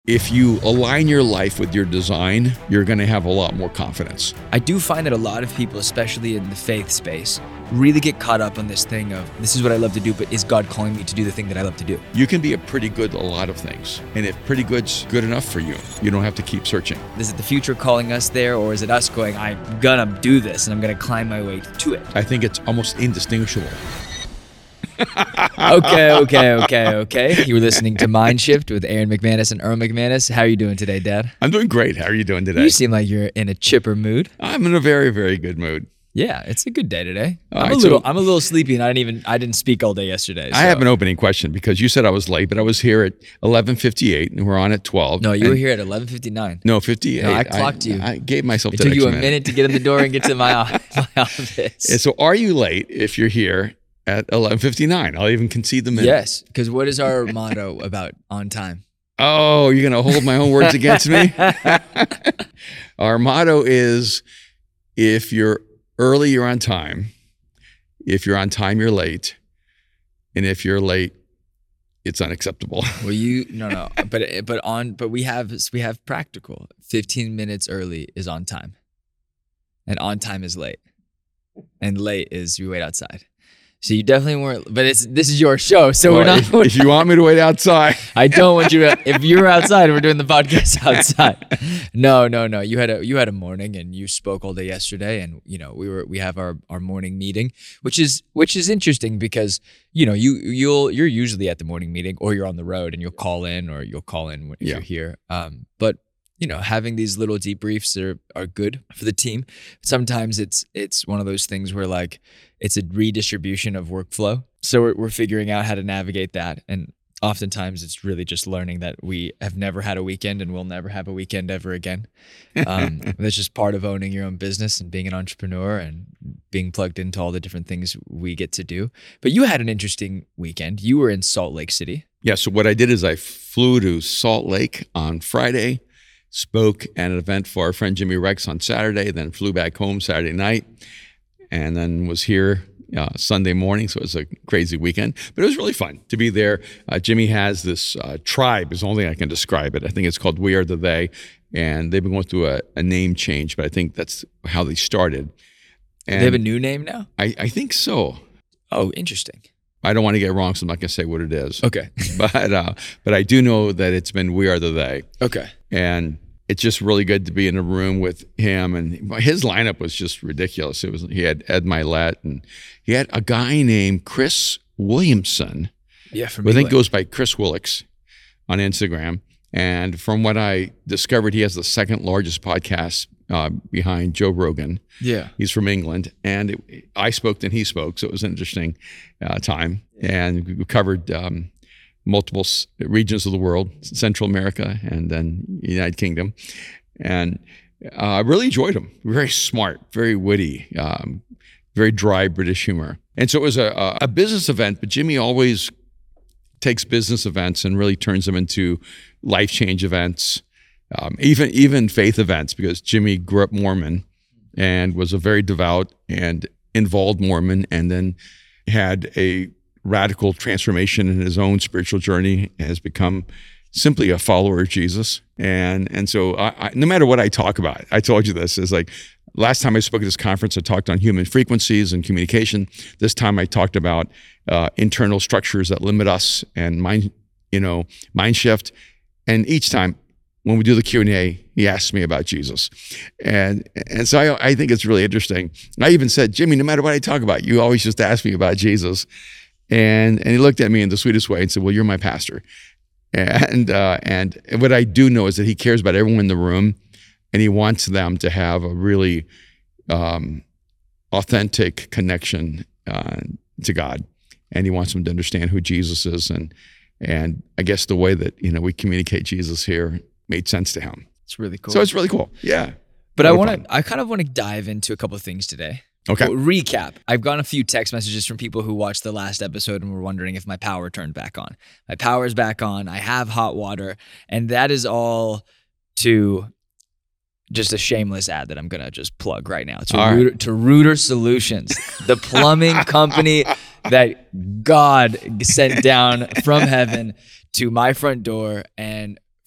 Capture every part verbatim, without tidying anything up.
If you align your life with your design, you're going to have a lot more confidence. I do find that a lot of people, especially in the faith space, really get caught up on this thing of, this is what I love to do, but is God calling me to do the thing that I love to do? You can be a pretty good at a lot of things. And if pretty good's good enough for you, you don't have to keep searching. Is it the future calling us there, or is it us going, I'm gonna do this and I'm gonna climb my way to it? I think it's almost indistinguishable. okay, okay, okay, okay. You were listening to Mind Shift with Aaron McManus and Earl McManus. How are you doing today, Dad? I'm doing great. How are you doing today? You seem like you're in a chipper mood. I'm in a very, very good mood. Yeah, it's a good day today. All I'm right, a little, so- I'm a little sleepy, and I didn't even, I didn't speak all day yesterday. I so- have an opening question because you said I was late, but I was here at eleven fifty-eight and we're on at twelve. No, you and- were here at eleven fifty-nine. No, fifty-eight. No, I clocked you. I gave myself It that took you a extra minute to get in the door and get to my, o- my office. And so are you late if you're here at eleven fifty-nine? I'll even concede the minute. Yes, because what is our motto about on time? Oh, you're going to hold my own words against me? Our motto is, if you're early, you're on time. If you're on time, you're late. And if you're late, it's unacceptable. Well, you no no, but but on but we have we have practical. Fifteen minutes early is on time, and on time is late, and late is you wait outside. So you definitely weren't. But it's this is your show, so Well, we're not. if, if you want me to wait outside. I don't want you. If you're outside, we're doing the podcast outside. No, no, no. You had a you had a morning, and you spoke all day yesterday, and you know we were we have our, our morning meeting, which is which is interesting because you know you you'll you're usually at the morning meeting, or you're on the road, and you'll call in, or you'll call in if Yeah. you're here. Um, but you know, having these little debriefs are are good for the team. Sometimes it's it's one of those things where like it's a redistribution of workflow. So we're we're figuring out how to navigate that, and oftentimes it's really just learning that we have never had a weekend and we'll never have a weekend ever again. Um, that's just part of owning your own business and being an entrepreneur and being plugged into all the different things we get to do. But you had an interesting weekend. You were in Salt Lake City. Yeah, so what I did is I flew to Salt Lake on Friday, spoke at an event for our friend Jimmy Rex on Saturday, then flew back home Saturday night, and then was here uh, Sunday morning. So it was a crazy weekend, but it was really fun to be there. Uh, Jimmy has this uh, tribe is the only thing I can describe it. I think it's called We Are the They, and they've been going through a, a name change, but I think that's how they started. And They have a new name now? I, I think so. Oh, interesting. I don't want to get it wrong, so I'm not going to say what it is. Okay. But uh, but I do know that it's been We Are the They. Okay. And it's just really good to be in a room with him. And his lineup was just ridiculous. It was he had Ed Milet, and he had a guy named Chris Williamson, Yeah, for who I me. think goes by Chris Willix on Instagram. And from what I discovered, he has the second largest podcast uh, behind Joe Rogan. Yeah. He's from England, and it, I spoke and he spoke, so it was an interesting uh, time. And we covered um, multiple s- regions of the world, Central America, and then United Kingdom. And uh, I really enjoyed him. Very smart, very witty, um, very dry British humor. And so it was a, a business event, but Jimmy always takes business events and really turns them into life change events, um, even even faith events, because Jimmy grew up Mormon and was a very devout and involved Mormon, and then had a radical transformation in his own spiritual journey, has become simply a follower of Jesus. And and so I, I, no matter what I talk about, I told you this, is like last time I spoke at this conference, I talked on human frequencies and communication. This time I talked about uh, internal structures that limit us and mind, you know, mind shift. And each time when we do the Q and A, he asks me about Jesus. And and so I, I think it's really interesting. I even said, Jimmy, no matter what I talk about, you always just ask me about Jesus. And and he looked at me in the sweetest way and said, well, you're my pastor. And uh, and what I do know is that he cares about everyone in the room, and he wants them to have a really um, authentic connection uh, to God. And he wants them to understand who Jesus is. And and I guess the way that, you know, we communicate Jesus here made sense to him. It's really cool. So it's really cool. Yeah. But A I lot of want fun. to, I kind of want to dive into a couple of things today. Okay. Well, recap. I've gotten a few text messages from people who watched the last episode and were wondering if my power turned back on. My power is back on. I have hot water. And that is all to just a shameless ad that I'm going to just plug right now. To, All right. Rooter, to Rooter Solutions, the plumbing company that God sent down from heaven to my front door and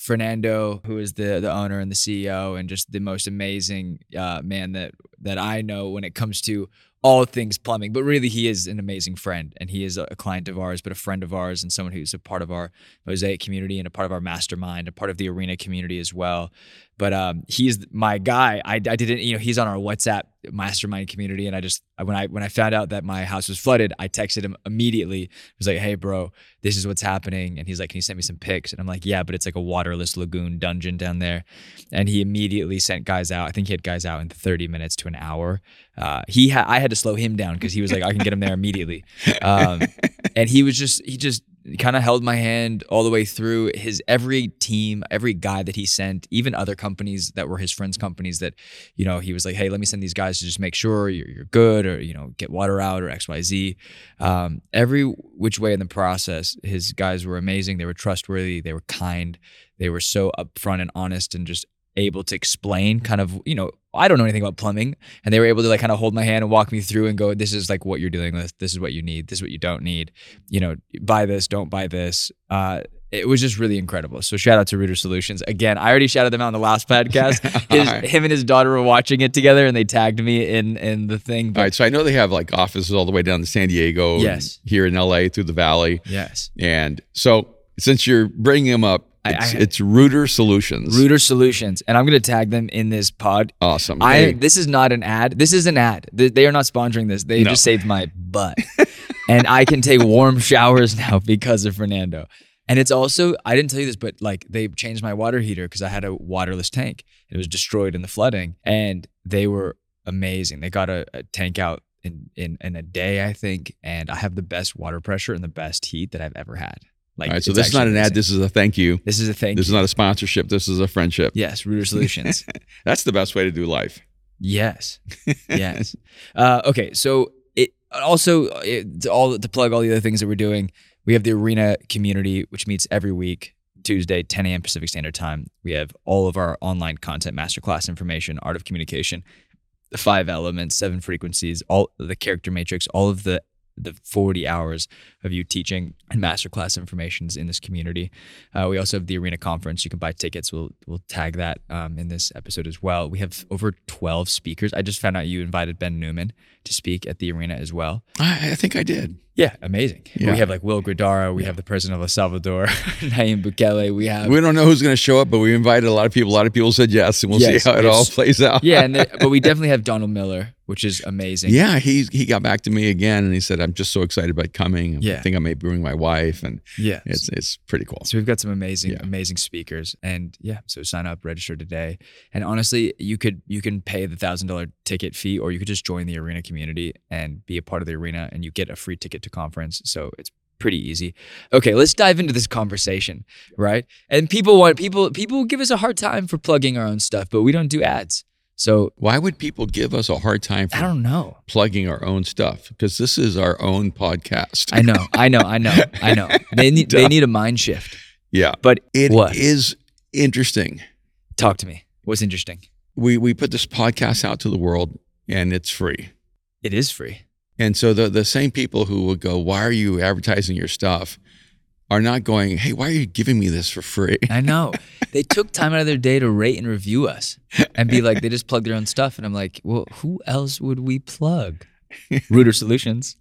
Fernando, who is the the owner and the C E O, and just the most amazing uh, man that that I know when it comes to all things plumbing. But really, he is an amazing friend, and he is a client of ours, but a friend of ours, and someone who's a part of our Mosaic community and a part of our mastermind, a part of the Arena community as well. But um, he's my guy. I, I didn't, you know, he's on our WhatsApp mastermind community, and I just when I when I found out that my house was flooded, I texted him immediately. I was like, "Hey, bro, this is what's happening," and he's like, "Can you send me some pics?" And I'm like, "Yeah, but it's like a waterless lagoon dungeon down there," and he immediately sent guys out. I think he had guys out in thirty minutes to an hour. Uh, he ha- I had to slow him down because he was like, "I can get him there immediately," um, and he was just he just. kind of held my hand all the way through. His every team, every guy that he sent, even other companies that were his friends' companies that, you know, he was like, hey, let me send these guys to just make sure you're, you're good, or, you know, get water out or X Y Z. Um, every which way in the process, his guys were amazing. They were trustworthy. They were kind. They were so upfront and honest and just able to explain kind of, you know, I don't know anything about plumbing, and they were able to like kind of hold my hand and walk me through and go, this is like what you're dealing with. This is what you need. This is what you don't need. You know, buy this, don't buy this. Uh, it was just really incredible. So shout out to Rooter Solutions. Again, I already shouted them out in the last podcast. His, right. Him and his daughter were watching it together, and they tagged me in in the thing. But, all right, so I know they have like offices all the way down to San Diego. Yes. Here in L A through the Valley. Yes. And so since you're bringing them up, It's, I, I, it's Rooter Solutions. Rooter Solutions. And I'm going to tag them in this pod. Awesome. I hey. This is not an ad. This is an ad. They, they are not sponsoring this. They no. just saved my butt. And I can take warm showers now because of Fernando. And it's also, I didn't tell you this, but like they changed my water heater because I had a waterless tank. It was destroyed in the flooding. And they were amazing. They got a, a tank out in, in, in a day, I think. And I have the best water pressure and the best heat that I've ever had. Like, all right, so this is not an amazing. ad. This is a thank you. This is a thank This you. is not a sponsorship. This is a friendship. Yes, Rooter Solutions. That's the best way to do life. Yes, yes. uh, okay, so it also it, to all to plug all the other things that we're doing. We have the Arena community, which meets every week, Tuesday, ten a.m. Pacific Standard Time. We have all of our online content, masterclass information, art of communication, the five elements, seven frequencies, all the character matrix, all of the the forty hours of you teaching and masterclass informations in this community. Uh, we also have the Arena Conference. You can buy tickets. We'll we'll tag that um, in this episode as well. We have over twelve speakers. I just found out you invited Ben Newman to speak at the Arena as well. I, I think I did. Yeah, amazing. Yeah. We have like Will Gradara. We yeah. have the president of El Salvador, Nayib Bukele. We have. We don't know who's going to show up, but we invited a lot of people. A lot of people said yes, and we'll yes, see how it all plays out. Yeah, and the, but we definitely have Donald Miller, which is amazing. Yeah, he he got back to me again, and he said, "I'm just so excited about coming. Yeah. I think I may bring my wife, and yeah, it's it's pretty cool." So we've got some amazing yeah. amazing speakers, and yeah, so sign up, register today, and honestly, you could you can pay the thousand dollar ticket fee, or you could just join the Arena community and be a part of the Arena, and you get a free ticket to conference. So it's pretty easy. Okay, let's dive into this conversation, right? And people want people people give us a hard time for plugging our own stuff, but we don't do ads. So why would people give us a hard time for I don't know. plugging our own stuff? Because this is our own podcast. I know, I know, I know, I know. They need they need a mind shift. Yeah. But it what? is interesting. Talk to me. What's interesting? We we put this podcast out to the world, and it's free. It is free. And so the the same people who will go, why are you advertising your stuff, are not going, hey, why are you giving me this for free? I know. They took time out of their day to rate and review us and be like, they just plug their own stuff. And I'm like, well, who else would we plug? Rooter Solutions.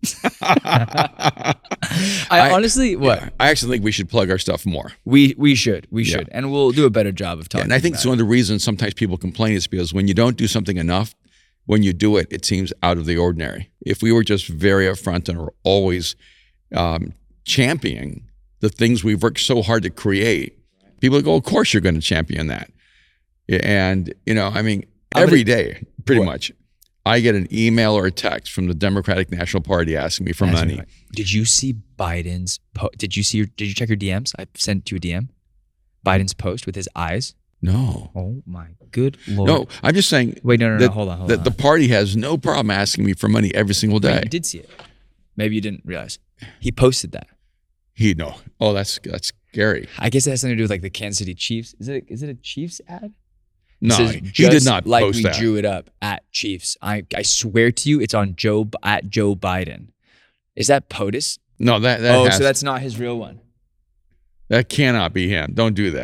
I, I honestly, what? Yeah, I actually think we should plug our stuff more. We we should. We yeah. should. And we'll do a better job of talking yeah, and I think about it's one of the reasons sometimes people complain is because when you don't do something enough, when you do it, it seems out of the ordinary. If we were just very upfront and were always um, championing the things we've worked so hard to create, people would go, of course you're going to champion that. And, you know, I mean, every day, pretty what? much, I get an email or a text from the Democratic National Party asking me for That's money. Right. Did you see Biden's, po- did you see your, did you check your D Ms? I sent you a D M. Biden's post with his eyes. No. Oh my good Lord. No, I'm just saying. Wait, no, no, that, no, hold on, hold that on. The party has no problem asking me for money every single day. Wait, you did see it. Maybe you didn't realize. He posted that. He, no. Oh, that's that's scary. I guess it has something to do with like the Kansas City Chiefs. Is it? Is it a Chiefs ad? No, says, he did not like post we that. drew it up at Chiefs. I I swear to you, it's on Joe at Joe Biden. Is that POTUS? No, that that oh, has, so that's not his real one. That cannot be him. Don't do that.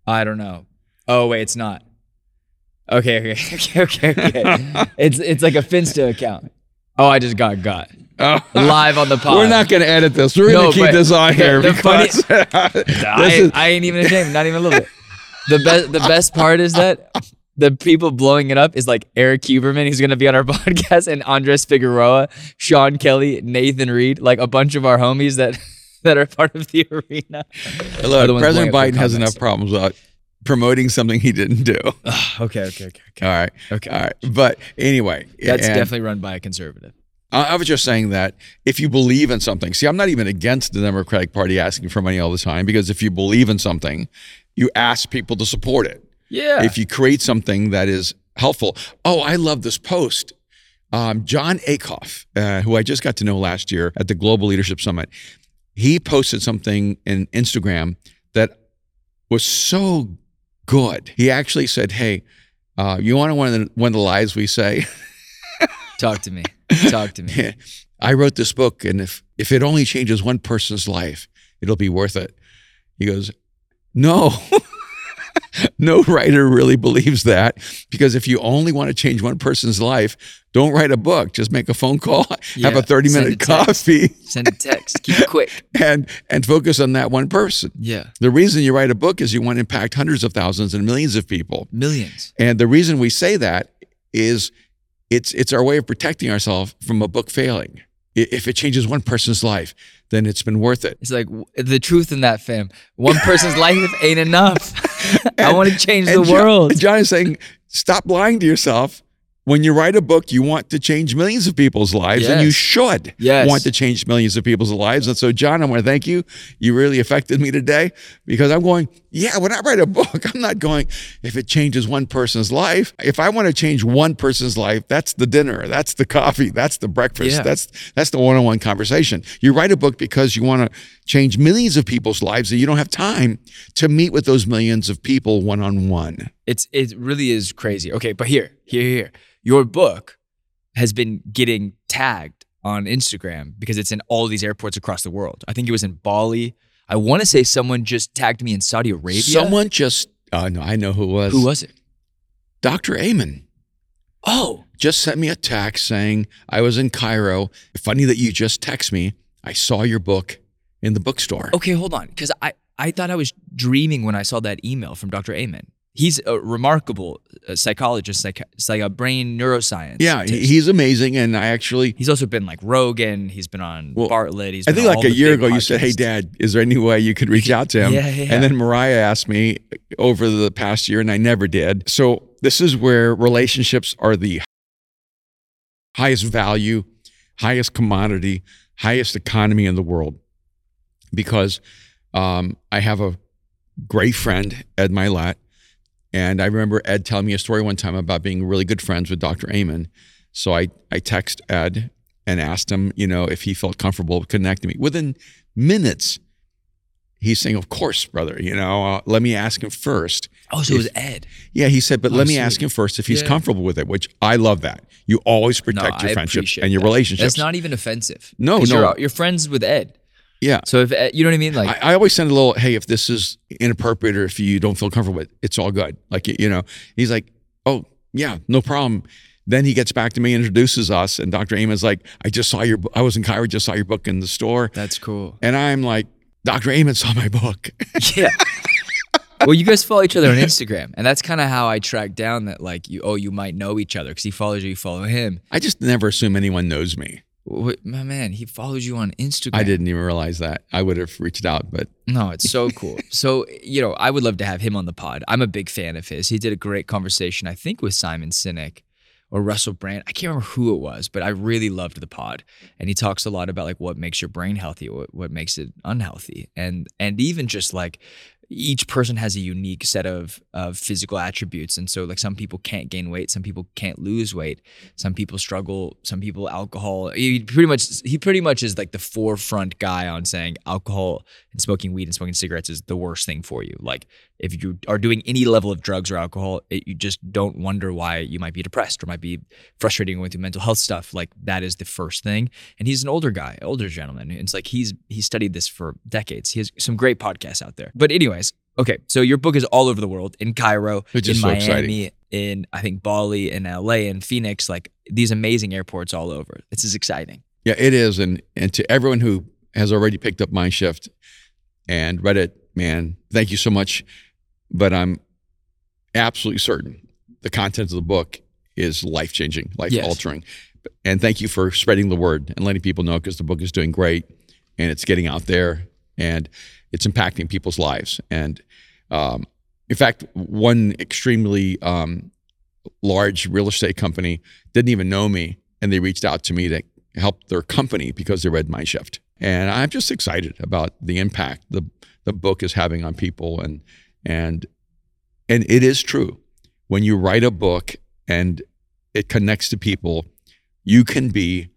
I don't know. Oh wait, it's not. Okay, okay, okay, okay, okay. it's it's like a Finsta account. Oh, I just got got Oh. live on the pod. We're not going to edit this. We're going to No, keep but this on the- here the because I, this is, I ain't even ashamed, not even a little bit. The best the best part is that the people blowing it up is like Eric Huberman, who's gonna be on our podcast, and Andres Figueroa, Sean Kelly, Nathan Reed, like a bunch of our homies that that are part of the arena. look, the ones President blowing up Biden the has comments. enough problems without promoting something he didn't do. All okay, okay, okay, okay. right. Okay. All right. But anyway, That's and definitely run by a conservative. I I was just saying that if you believe in something, see, I'm not even against the Democratic Party asking for money all the time, because if you believe in something, you ask people to support it. Yeah. If you create something that is helpful. Oh, I love this post. Um, John Akoff, uh, who I just got to know last year at the Global Leadership Summit, he posted something in Instagram that was so good. He actually said, hey, uh, you want to one of the, one of the lies we say? Talk to me. Talk to me. I wrote this book, and if if it only changes one person's life, it'll be worth it. He goes, no. No writer really believes that, because if you only want to change one person's life, don't write a book. Just make a phone call, have Yeah, a thirty send minute a text. coffee, Send a text. Keep it quick. and and focus on that one person. Yeah. The reason you write a book is you want to impact hundreds of thousands and millions of people. Millions. And the reason we say that is it's it's our way of protecting ourselves from a book failing. I- If it changes one person's life, then it's been worth it. It's like w- the truth in that, fam. One person's life ain't enough. I want to change the And John- world. John is saying, stop lying to yourself. When you write a book, you want to change millions of people's lives, and you Yes. should Yes. want to change millions of people's lives. And so, John, I want to thank you. You really affected me today, because I'm going, yeah, when I write a book, I'm not going, if it changes one person's life. If I want to change one person's life, that's the dinner, that's the coffee, that's the breakfast, Yeah. that's that's the one-on-one conversation. You write a book because you want to change millions of people's lives, and you don't have time to meet with those millions of people one-on-one. It's it really is crazy. Okay, but here, here, here. Your book has been getting tagged on Instagram because it's in all these airports across the world. I think it was in Bali. I want to say someone just tagged me in Saudi Arabia. Someone just, uh, no, I know who it was. Who was it? Doctor Amen. Oh, Just sent me a text saying, I was in Cairo. Funny that you just text me. I saw your book in the bookstore. okay, hold on. Because I, I thought I was dreaming when I saw that email from Doctor Amen. He's a remarkable uh, psychologist, like, it's like a brain neuroscience. Yeah, he- he's amazing. And I actually, He's also been like Rogan. He's been on Well, Bartlett. He's I been think on like all a the year big ago, you said, hey, podcasts. Dad, is there any way you could reach out to him? Yeah, yeah. And then Mariah asked me over the past year, and I never did. So this is where relationships are the highest value, highest commodity, highest economy in the world. Because um, I have a great friend, Ed Milat, and I remember Ed telling me a story one time about being really good friends with Doctor Amen. So I, I text Ed and asked him, you know, if he felt comfortable connecting me. Within minutes, he's saying, of course, brother, you know, uh, let me ask him first. Oh, so it was Ed. Yeah, he said, but Oh, let me sweet. ask him first if he's Yeah. comfortable with it, which I love that. You always protect No, your I friendships appreciate and your that. relationships. That's not even offensive. No, 'Cause no. You're, you're friends with Ed. yeah. So if Ed, you know what I mean, like I, I always send a little, hey, if this is inappropriate or if you don't feel comfortable with it, it's all good. Like, you know, he's like, oh, yeah, no problem. Then he gets back to me, introduces us, and Doctor Amen's like, I just saw your, bo- I was in Cairo, just saw your book in the store. that's cool. And I'm like, Doctor Amen saw my book. Yeah. Well, you guys follow each other on Instagram, and that's kind of how I tracked down that like you. Oh, you might know each other because he follows you. You follow him. I just never assume anyone knows me. Wh- My man, he follows you on Instagram. I didn't even realize that. I would have reached out, but No, it's so cool. So, you know, I would love to have him on the pod. I'm a big fan of his. He did a great conversation, I think, with Simon Sinek or Russell Brand. I can't remember who it was, but I really loved the pod. And he talks a lot about like what makes your brain healthy, what, what makes it unhealthy. And and even just like each person has a unique set of of physical attributes. And so like some people can't gain weight, some people can't lose weight, some people struggle, some people alcohol. He pretty much he pretty much is like the forefront guy on saying alcohol and smoking weed and smoking cigarettes is the worst thing for you. Like if you are doing any level of drugs or alcohol, it, you just don't wonder why you might be depressed or might be frustrated going through mental health stuff. Like that is the first thing. And he's an older guy, older gentleman. It's like he's he studied this for decades. He has some great podcasts out there. But anyways, Okay, so your book is all over the world, in Cairo, Which in is so Miami, exciting. in I think Bali, in L A, in Phoenix, like these amazing airports all over. This is exciting. Yeah, it is. And and to everyone who has already picked up Mindshift and read it, man, thank you so much. But I'm absolutely certain the content of the book is life-changing, life-altering. Yes. And thank you for spreading the word and letting people know, because the book is doing great and it's getting out there and it's impacting people's lives. And um, in fact, one extremely um, large real estate company didn't even know me, and they reached out to me to help their company because they read Mindshift. And I'm just excited about the impact the the book is having on people. And and and it is true. When you write a book and it connects to people, you can be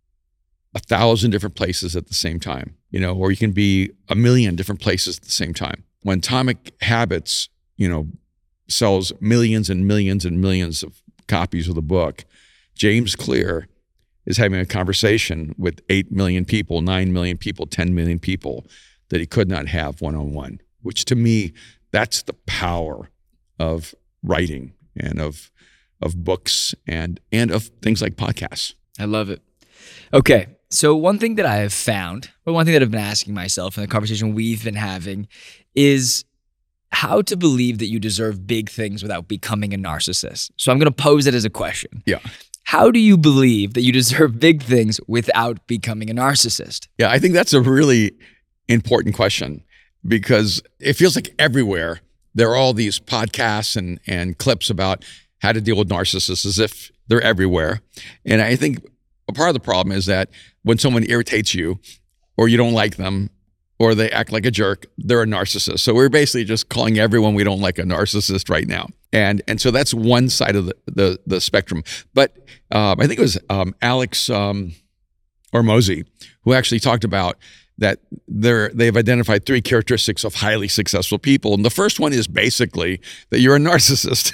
a thousand different places at the same time, you know, or you can be a million different places at the same time. When Atomic Habits, you know, sells millions and millions and millions of copies of the book, James Clear is having a conversation with eight million people, nine million people, ten million people that he could not have one-on-one, which to me, that's the power of writing and of of books and and of things like podcasts. I love it. Okay, so one thing that I have found, or one thing that I've been asking myself in the conversation we've been having, is how to believe that you deserve big things without becoming a narcissist. So I'm going to pose it as a question. Yeah. How do you believe that you deserve big things without becoming a narcissist? Yeah, I think that's a really important question, because it feels like everywhere there are all these podcasts and, and clips about how to deal with narcissists, as if they're everywhere. And I think a part of the problem is that when someone irritates you, or you don't like them, or they act like a jerk, they're a narcissist. So we're basically just calling everyone we don't like a narcissist right now. And and so that's one side of the the, the spectrum. But um, I think it was um, Alex um, Hormozi who actually talked about that they're, they've identified three characteristics of highly successful people. And the first one is basically that you're a narcissist.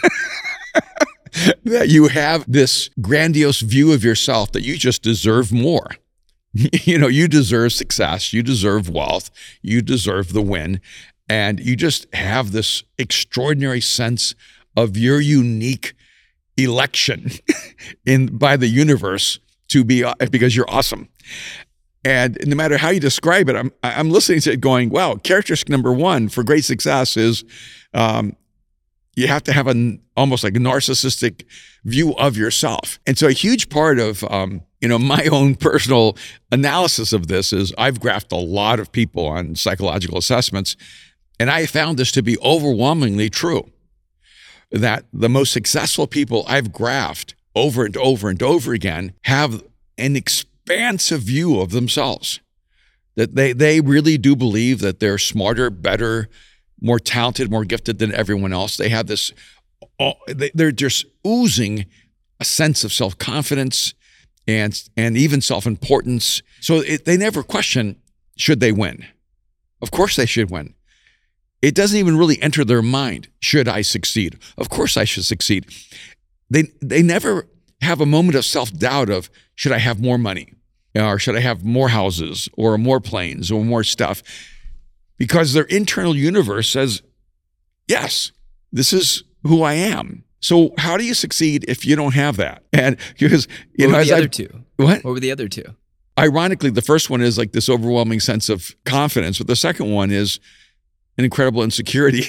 That you have this grandiose view of yourself that you just deserve more. You know, you deserve success, you deserve wealth, you deserve the win, and you just have this extraordinary sense of your unique election in by the universe to be, because you're awesome. And no matter how you describe it, I'm I'm listening to it going, wow, characteristic number one for great success is um, you have to have an almost like a narcissistic view of yourself. And so a huge part of um, you know, my own personal analysis of this is I've graphed a lot of people on psychological assessments, and I found this to be overwhelmingly true, that the most successful people I've graphed over and over and over again have an expansive view of themselves, that they they really do believe that they're smarter, better, more talented, more gifted than everyone else. They have this, they're just oozing a sense of self-confidence and and even self-importance. So it, they never question, should they win? Of course they should win. It doesn't even really enter their mind, should I succeed? Of course I should succeed. They they never have a moment of self-doubt of, should I have more money? Or should I have more houses or more planes or more stuff? Because their internal universe says, yes, this is who I am. So how do you succeed if you don't have that? And because, you what know, were as the other I've, two? What? What were the other two? Ironically, the first one is like this overwhelming sense of confidence, but the second one is an incredible insecurity.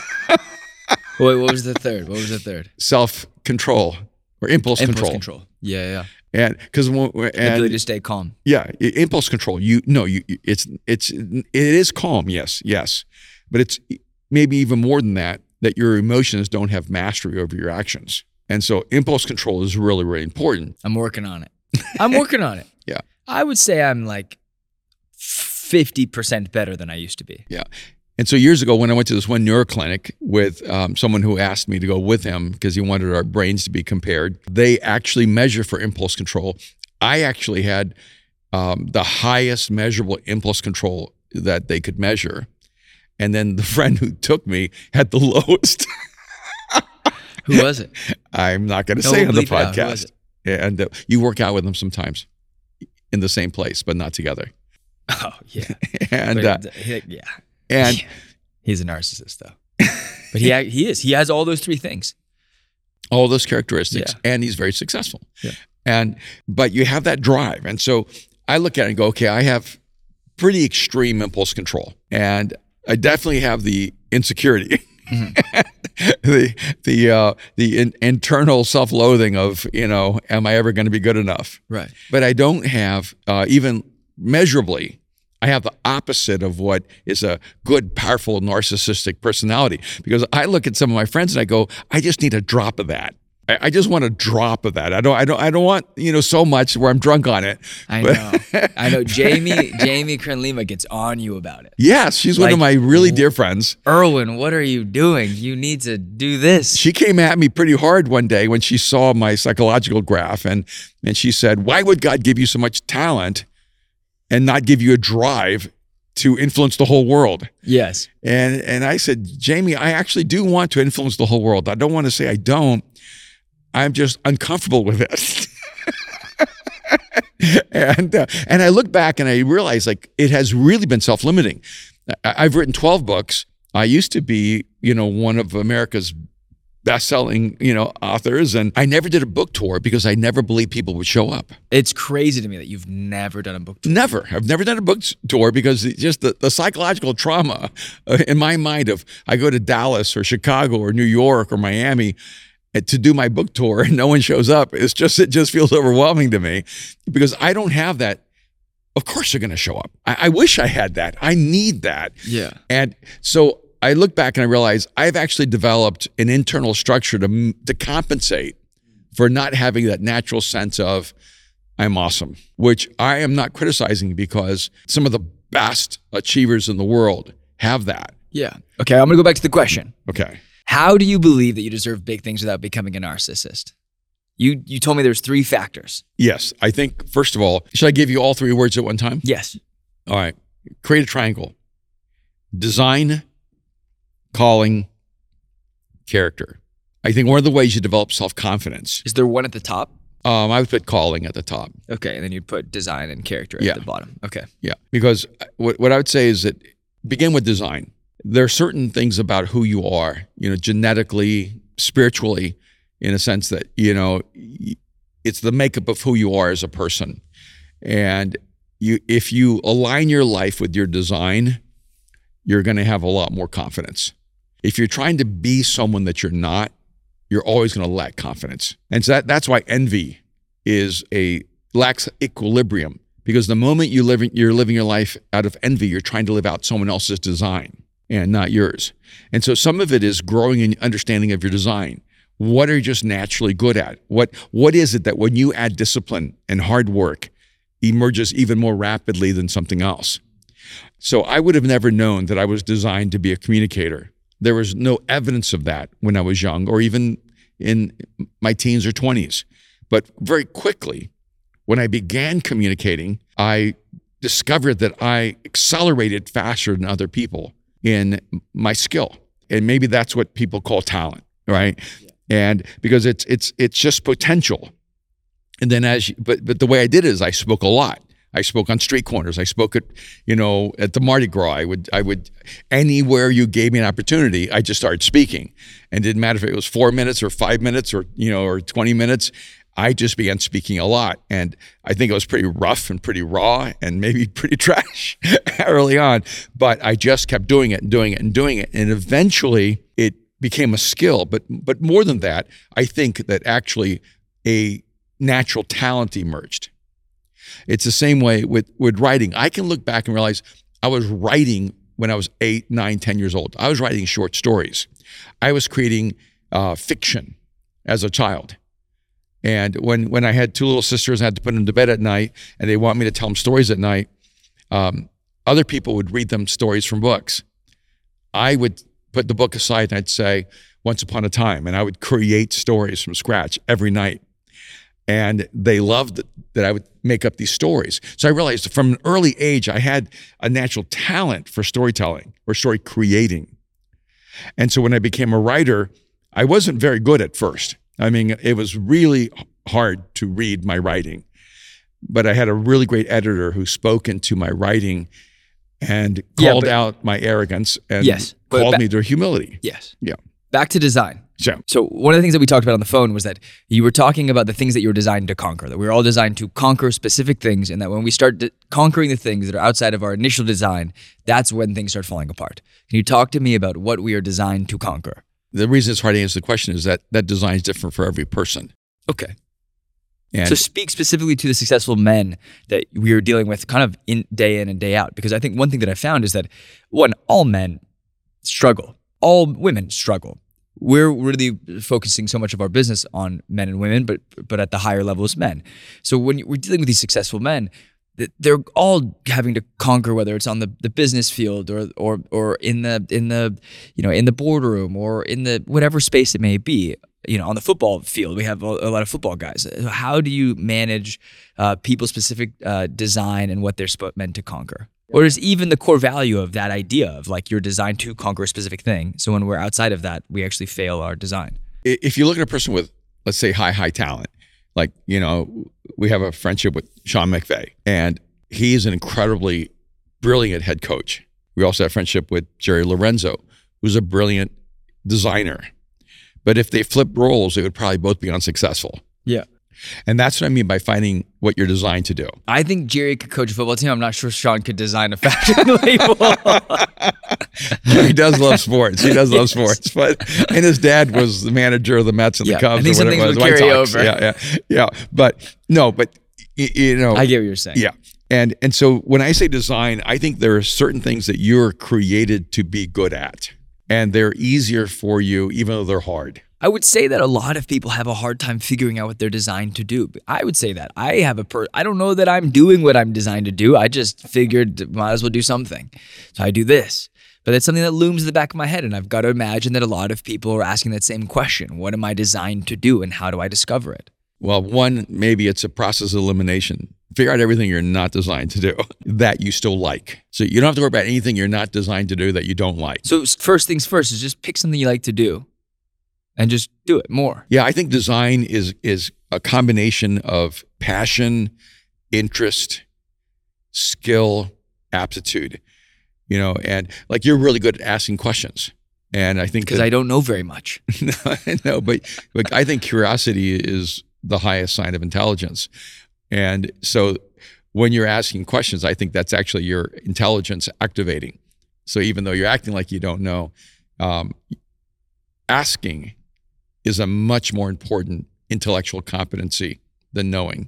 Wait, what was the third? What was the third? Self-control or impulse, Impulse control. control. Yeah, yeah. And because and ability to stay calm. Yeah, impulse control. You no, you it's it's it is calm. Yes, yes, but it's maybe even more than that. That your emotions don't have mastery over your actions, and so impulse control is really really important. I'm working on it. I'm working on it. Yeah, I would say I'm like fifty percent better than I used to be. Yeah. And so years ago, when I went to this one neuroclinic with um, someone who asked me to go with him because he wanted our brains to be compared, they actually measure for impulse control. I actually had um, the highest measurable impulse control that they could measure. And then the friend who took me had the lowest. Who was it? I'm not going to No, say we'll on the bleep it out. Who was podcast. And uh, you work out with them sometimes in the same place, but not together. Oh, yeah. and But, uh, uh, yeah. And Yeah. He's a narcissist, though. But he he is. He has all those three things. All those characteristics, Yeah. and he's very successful. Yeah. And but you have that drive, and so I look at it and go, okay, I have pretty extreme impulse control, and I definitely have the insecurity, mm-hmm. the the uh, the in, internal self-loathing of, you know, am I ever going to be good enough? Right. But I don't have uh, even measurably. I have the opposite of what is a good, powerful, narcissistic personality, because I look at some of my friends and I go, I just need a drop of that. I, I just want a drop of that. I don't, I don't, I don't want, you know, so much where I'm drunk on it. I But- know. I know. Jamie, Jamie Krenlima gets on you about it. Yes, she's one of my Like, really dear friends. Erwin, what are you doing? You need to do this. She came at me pretty hard one day when she saw my psychological graph, and and she said, why would God give you so much talent and not give you a drive to influence the whole world? Yes. And and I said, Jamie, I actually do want to influence the whole world. I don't want to say I don't. I'm just uncomfortable with it. and uh, and I look back and I realize, like, it has really been self-limiting. I- I've written twelve books. I used to be, you know, one of America's best-selling, you know, authors, and I never did a book tour because I never believed people would show up. It's crazy to me that you've never done a book tour. Never. I've never done a book tour because it- just the, the psychological trauma uh, in my mind of I go to Dallas or Chicago or New York or Miami uh, to do my book tour and no one shows up. It's just, it just feels overwhelming to me because I don't have that. Of course they're going to show up. I, I wish I had that. I need that. Yeah. And so I look back and I realize I've actually developed an internal structure to, to compensate for not having that natural sense of I'm awesome, which I am not criticizing because some of the best achievers in the world have that. Yeah. Okay, I'm going to go back to the question. Okay. How do you believe that you deserve big things without becoming a narcissist? You you told me there's three factors. Yes. I think, first of all, should I give you all three words at one time? Yes. All right. Create a triangle. Design, calling, character. I think one of the ways you develop self-confidence, Is there one at the top? um, I would put calling at the top. Okay, and then you'd put design and character at Yeah. the bottom. Okay. Yeah. Because what, what I would say is that begin with design. There are certain things about who you are, you know, genetically, spiritually, in a sense that, you know, it's the makeup of who you are as a person. And you, if you align your life with your design, you're going to have a lot more confidence. If you're trying to be someone that you're not, you're always going to lack confidence. And so that, that's why envy is a lacks equilibrium, because the moment you live, you're living your life out of envy, you're trying to live out someone else's design and not yours. And so some of it is growing in understanding of your design. What are you just naturally good at? What What is it that when you add discipline and hard work emerges even more rapidly than something else? So I would have never known that I was designed to be a communicator. There was no evidence of that when I was young or even in my teens or twenties. But very quickly, when I began communicating, I discovered that I accelerated faster than other people in my skill. And maybe that's what people call talent, right? Yeah. And because it's it's it's just potential. And then as you, but but the way I did it is I spoke a lot. I spoke on street corners. I spoke at, you know, at the Mardi Gras. I would, I would, anywhere you gave me an opportunity, I just started speaking. And it didn't matter if it was four minutes or five minutes or, you know, or twenty minutes. I just began speaking a lot. And I think it was pretty rough and pretty raw and maybe pretty trash early on. But I just kept doing it and doing it and doing it. And eventually it became a skill. But, but more than that, I think that actually a natural talent emerged. It's the same way with, with writing. I can look back and realize I was writing when I was eight, nine, ten years old. I was writing short stories. I was creating uh, fiction as a child. And when, when I had two little sisters, I had to put them to bed at night, and they want me to tell them stories at night, um, other people would read them stories from books. I would put the book aside and I'd say, once upon a time, and I would create stories from scratch every night. And they loved that I would make up these stories. So I realized from an early age, I had a natural talent for storytelling or story creating. And so when I became a writer, I wasn't very good at first. I mean, it was really hard to read my writing. But I had a really great editor who spoke into my writing and Yeah, called but- out my arrogance and Yes. But called ba- me to humility. Yes. Yeah. Back to design. So, So one of the things that we talked about on the phone was that you were talking about the things that you were designed to conquer, that we we're all designed to conquer specific things, and that when we start de- conquering the things that are outside of our initial design, that's when things start falling apart. Can you talk to me about what we are designed to conquer? the reason it's hard to answer the question is that that design is different for every person. Okay. And So speak specifically to the successful men that we are dealing with kind of in day in and day out, because I think one thing that I found is that, one, all men struggle. All women struggle. We're really focusing so much of our business on men and women, but but at the higher levels, men. So when you- we're dealing with these successful men, th- they're all having to conquer, whether it's on the, the business field or or or in the in the you know in the boardroom or in the whatever space it may be. You know, on the football field, we have a, a lot of football guys. How do you manage uh, people-specific uh, design and what they're sp- meant to conquer? Or is even the core value of that idea of like you're designed to conquer a specific thing. So when we're outside of that, we actually fail our design. i- if you look at a person with, let's say, high, high talent, like, you know, we have a friendship with Sean McVay, and he's an incredibly brilliant head coach. We also have a friendship with Jerry Lorenzo, who's a brilliant designer. But if they flipped roles, they would probably both be unsuccessful. Yeah. And that's what I mean by finding what you're designed to do. I think Jerry could coach a football team. I'm not sure Sean could design a fashion label. He does love sports. He does love Yes. sports. But and his dad was the manager of the Mets and Yeah, the Cubs I think or some whatever it was. things would White carry Sox. over. Yeah, yeah, yeah. But no, but y- you know, I get what you're saying. yeah. And and so when I say design, I think there are certain things that you're created to be good at, and they're easier for you, even though they're hard. I would say that a lot of people have a hard time figuring out what they're designed to do. I would say that I have a per I don't know that I'm doing what I'm designed to do. I just figured might as well do something. So I do this. But it's something that looms in the back of my head, and I've got to imagine that a lot of people are asking that same question. What am I designed to do, and how do I discover it? Well, one, maybe it's a process of elimination. Figure out everything you're not designed to do that you still like. So you don't have to worry about anything you're not designed to do that you don't like. So first things first is just pick something you like to do and just do it more. Yeah, I think design is is a combination of passion, interest, skill, aptitude. You know, and like you're really good at asking questions. And I think Because that- I don't know very much. no, no, but but I think curiosity is the highest sign of intelligence. And so when you're asking questions, I think that's actually your intelligence activating. So even though you're acting like you don't know, um, asking is a much more important intellectual competency than knowing.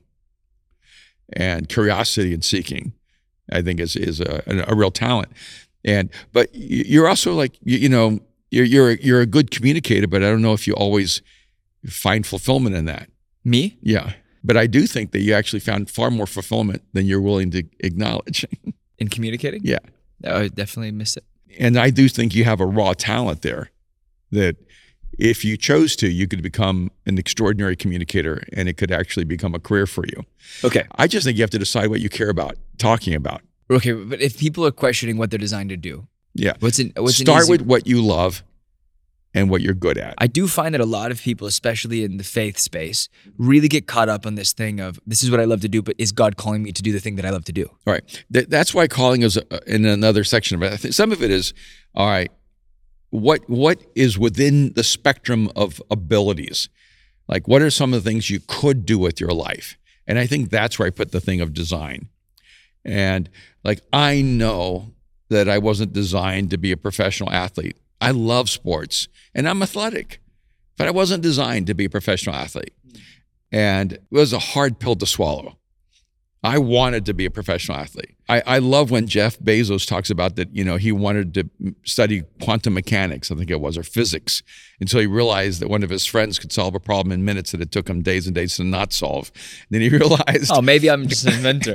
And curiosity and seeking, I think, is is a, a real talent. And but you're also like you, you know you're you're you're a good communicator, but I don't know if you always find fulfillment in that. Me? Yeah, but I do think that you actually found far more fulfillment than you're willing to acknowledge. In communicating? Yeah, I definitely miss it. and I do think you have a raw talent there that if you chose to, you could become an extraordinary communicator, and it could actually become a career for you. Okay. I just think you have to decide what you care about talking about. Okay, but if people are questioning what they're designed to do, Yeah. what's in what's an Start easy- with what you love and what you're good at. I do find that a lot of people, especially in the faith space, really get caught up on this thing of this is what I love to do, but is God calling me to do the thing that I love to do? All right. Th- that's why calling is uh, in another section of it. I think some of it is, all right, what what is within the spectrum of abilities? Like, what are some of the things you could do with your life? And I think that's where I put the thing of design. And like, I know that I wasn't designed to be a professional athlete. I love sports and I'm athletic, but I wasn't designed to be a professional athlete. And it was a hard pill to swallow. I wanted to be a professional athlete. I, I love when Jeff Bezos talks about that, you know, he wanted to study quantum mechanics, I think it was, or physics, until he realized that one of his friends could solve a problem in minutes that it took him days and days to not solve. And then he realized, Oh, maybe I'm just an inventor.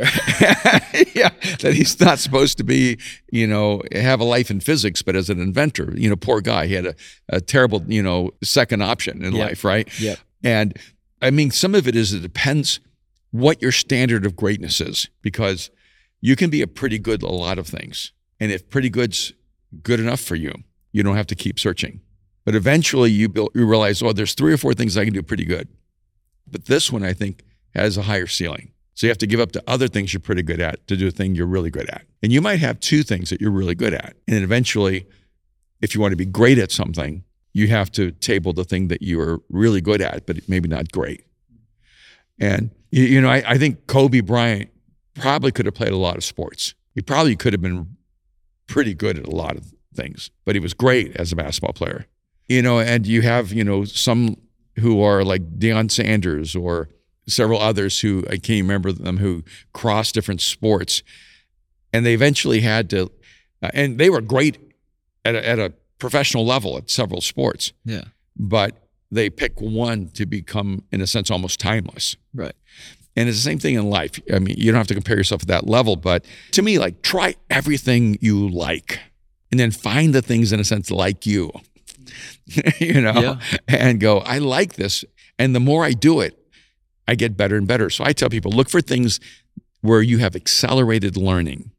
yeah, that he's not supposed to be, you know, have a life in physics, but as an inventor. You know, poor guy, he had a, a terrible, you know, second option in Yep. life, right? Yep. And I mean, some of it is it depends what your standard of greatness is, because you can be a pretty good at a lot of things. And if pretty good's good enough for you, you don't have to keep searching. But eventually you, build, you realize, oh, there's three or four things I can do pretty good. But this one, I think, has a higher ceiling. So you have to give up to other things you're pretty good at to do a thing you're really good at. And you might have two things that you're really good at. And then eventually if you want to be great at something, you have to table the thing that you are really good at, but maybe not great. And, you, you know, I, I think Kobe Bryant probably could have played a lot of sports. He probably could have been pretty good at a lot of things, but he was great as a basketball player. You know, and you have, you know, some who are like Deion Sanders or several others who, I can't remember them, who crossed different sports. And they eventually had to, uh, and they were great at a, at a professional level at several sports. Yeah. But they pick one to become, in a sense, almost timeless. Right. And it's the same thing in life. I mean, you don't have to compare yourself at that level, but to me, like, try everything you like and then find the things, in a sense, like you, you know, Yeah. and go, I like this. And the more I do it, I get better and better. So I tell people, look for things where you have accelerated learning.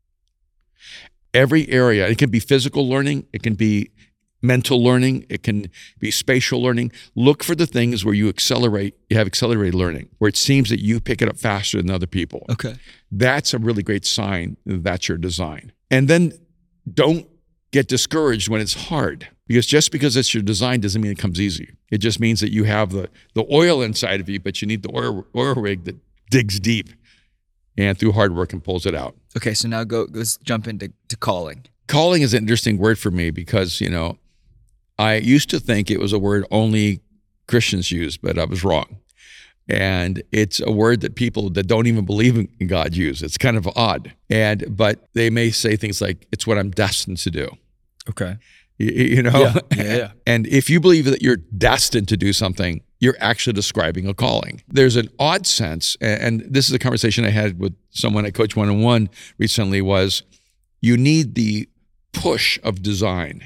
Every area, it can be physical learning, it can be mental learning, it can be spatial learning. Look for the things where you accelerate, you have accelerated learning, where it seems that you pick it up faster than other people. Okay. That's a really great sign that that's your design. And then don't get discouraged when it's hard, because just because it's your design doesn't mean it comes easy. It just means that you have the, the oil inside of you, but you need the oil, oil rig that digs deep and through hard work and pulls it out. Okay, so now go. Let's jump into to calling. Calling is an interesting word for me because, you know, I used to think it was a word only Christians use, but I was wrong. And it's a word that people that don't even believe in God use. It's kind of odd. And but they may say things like, it's what I'm destined to do. Okay. You, you know? Yeah, yeah, yeah. And if you believe that you're destined to do something, you're actually describing a calling. There's an odd sense, and this is a conversation I had with someone at Coach one-on-one recently, was you need the push of design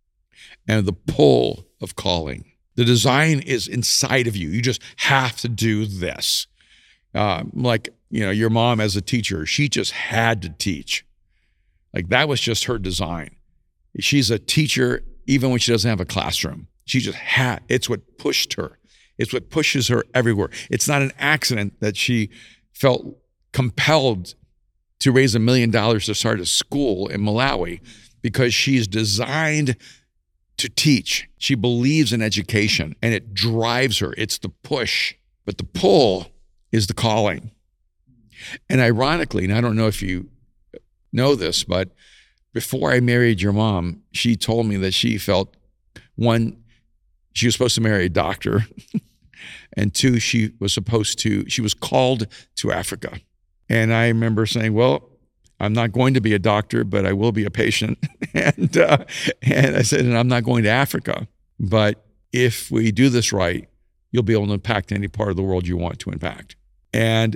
and the pull of calling. The design is inside of you. You just have to do this. Uh, like, you know, your mom as a teacher, she just had to teach. Like, that was just her design. She's a teacher even when she doesn't have a classroom. She just had, it's what pushed her. It's what pushes her everywhere. It's not an accident that she felt compelled to raise a million dollars to start a school in Malawi, because she's designed to teach. She believes in education and it drives her. It's the push, but the pull is the calling. And ironically, and I don't know if you know this, but before I married your mom, she told me that she felt, one, she was supposed to marry a doctor, and two, she was supposed to, she was called to Africa. And I remember saying, well, I'm not going to be a doctor, but I will be a patient. and uh, and I said, and I'm not going to Africa. But if we do this right, you'll be able to impact any part of the world you want to impact. And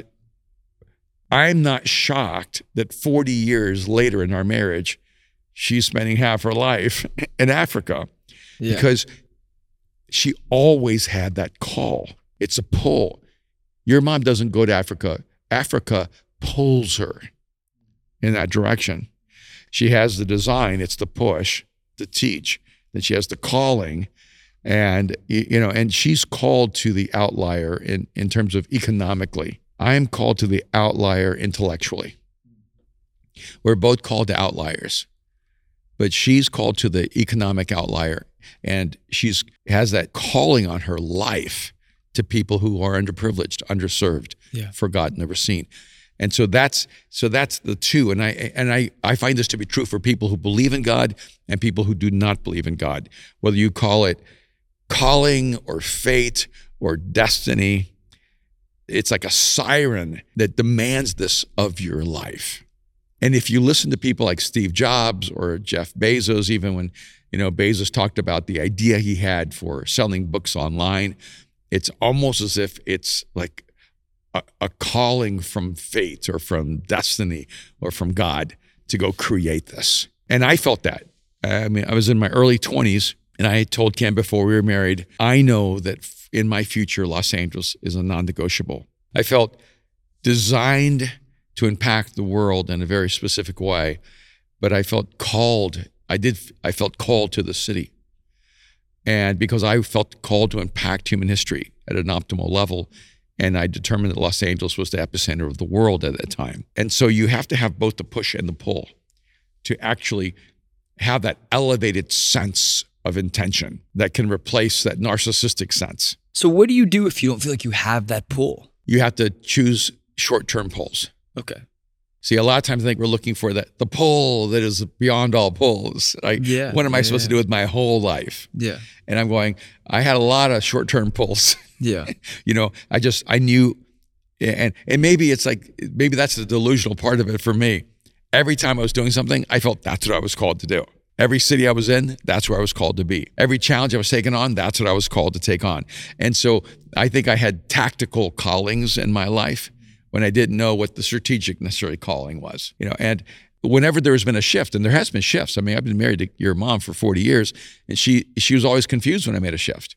I'm not shocked that forty years later in our marriage, she's spending half her life in Africa, Yeah. because she always had that call. It's a pull. Your mom doesn't go to Africa. Africa pulls her in that direction. She has the design, it's the push, to teach. Then she has the calling, and you know, and she's called to the outlier in, in terms of economically. I am called to the outlier intellectually. We're both called to outliers, but she's called to the economic outlier, and she's has that calling on her life to people who are underprivileged, underserved, Yeah. forgotten, never seen. And so that's so that's the two. And I and I, I find this to be true for people who believe in God and people who do not believe in God. Whether you call it calling or fate or destiny, it's like a siren that demands this of your life. And if you listen to people like Steve Jobs or Jeff Bezos, even when, you know, Bezos talked about the idea he had for selling books online, it's almost as if it's like a, a calling from fate or from destiny or from God to go create this. And I felt that. I mean, I was in my early twenties, and I told Ken before we were married, I know that in my future, Los Angeles is a non-negotiable. I felt designed to impact the world in a very specific way, but I felt called, I did, I felt called to the city. And because I felt called to impact human history at an optimal level, and I determined that Los Angeles was the epicenter of the world at that time. And so you have to have both the push and the pull to actually have that elevated sense of intention that can replace that narcissistic sense. So what do you do if you don't feel like you have that pull? You have to choose short-term pulls. Okay. See, a lot of times I think we're looking for that the pull that is beyond all pulls. Like, Yeah, what am I yeah, supposed yeah. to do with my whole life? Yeah. And I'm going, I had a lot of short-term pulls. Yeah. You know, I just, I knew, and and maybe it's like, maybe that's the delusional part of it for me. Every time I was doing something, I felt that's what I was called to do. Every city I was in, that's where I was called to be. Every challenge I was taking on, that's what I was called to take on. And so I think I had tactical callings in my life when I didn't know what the strategic necessarily calling was. You know, and whenever there has been a shift, and there has been shifts. I mean, I've been married to your mom for forty years, and she she was always confused when I made a shift.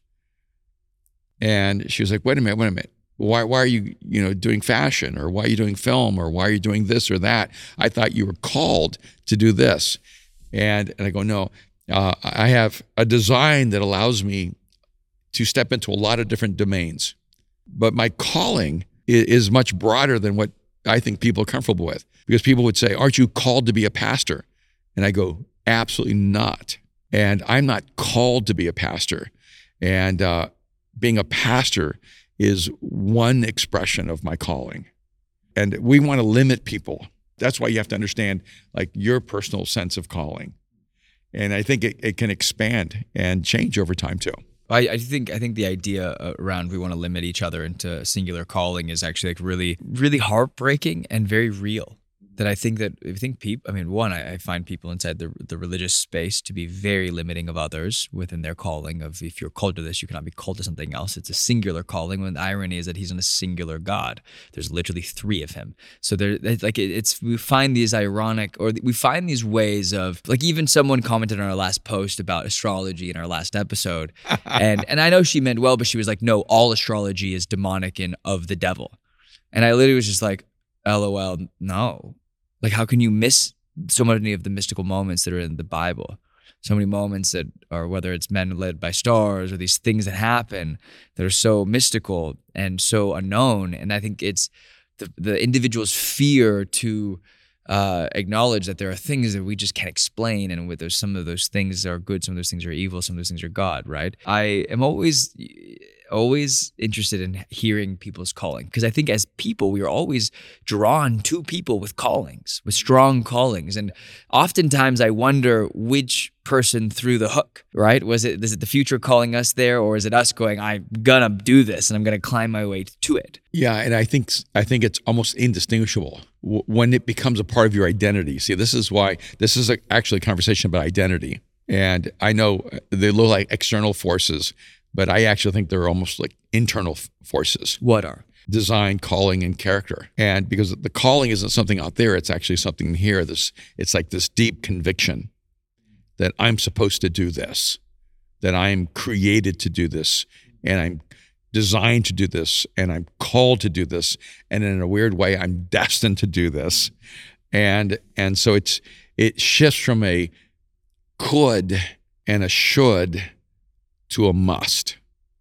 And she was like, wait a minute, wait a minute. Why, why are you, you know, doing fashion, or why are you doing film, or why are you doing this or that? I thought you were called to do this. And, and I go, no, uh, I have a design that allows me to step into a lot of different domains. But my calling is, is much broader than what I think people are comfortable with. Because people would say, aren't you called to be a pastor? And I go, absolutely not. And I'm not called to be a pastor. And uh, being a pastor is one expression of my calling. And we want to limit people. That's why you have to understand like your personal sense of calling. And I think it, it can expand and change over time too. I, I think I think the idea around we want to limit each other into singular calling is actually like really, really heartbreaking and very real. That I think that I think people, I mean, one, I, I find people inside the the religious space to be very limiting of others within their calling of if you're called to this, you cannot be called to something else. It's a singular calling when the irony is that he's in a singular God. There's literally three of him. So there, like it, it's, we find these ironic, or we find these ways of, like even someone commented on our last post about astrology in our last episode. and and I know she meant well, but she was like, no, all astrology is demonic and of the devil. And I literally was just like, LOL, no. Like, how can you miss so many of the mystical moments that are in the Bible? So many moments that are, whether it's men led by stars or these things that happen that are so mystical and so unknown. And I think it's the, the individual's fear to uh, acknowledge that there are things that we just can't explain. And with those, some of those things are good, some of those things are evil, some of those things are God, right? I am always... always interested in hearing people's calling, because I think as people, we are always drawn to people with callings, with strong callings. And oftentimes I wonder which person threw the hook, right? Was it, is it the future calling us there, or is it us going, I'm gonna do this and I'm gonna climb my way to it? Yeah, and I think I think it's almost indistinguishable w- when it becomes a part of your identity. See, this is why, this is a, actually a conversation about identity. And I know they look like external forces, but I actually think they're almost like internal f- forces. What are? Design, calling, and character. And because the calling isn't something out there, it's actually something here. This, it's like this deep conviction that I'm supposed to do this, that I'm created to do this, and I'm designed to do this, and I'm called to do this, and in a weird way, I'm destined to do this. And and so it's it shifts from a could and a should to a must.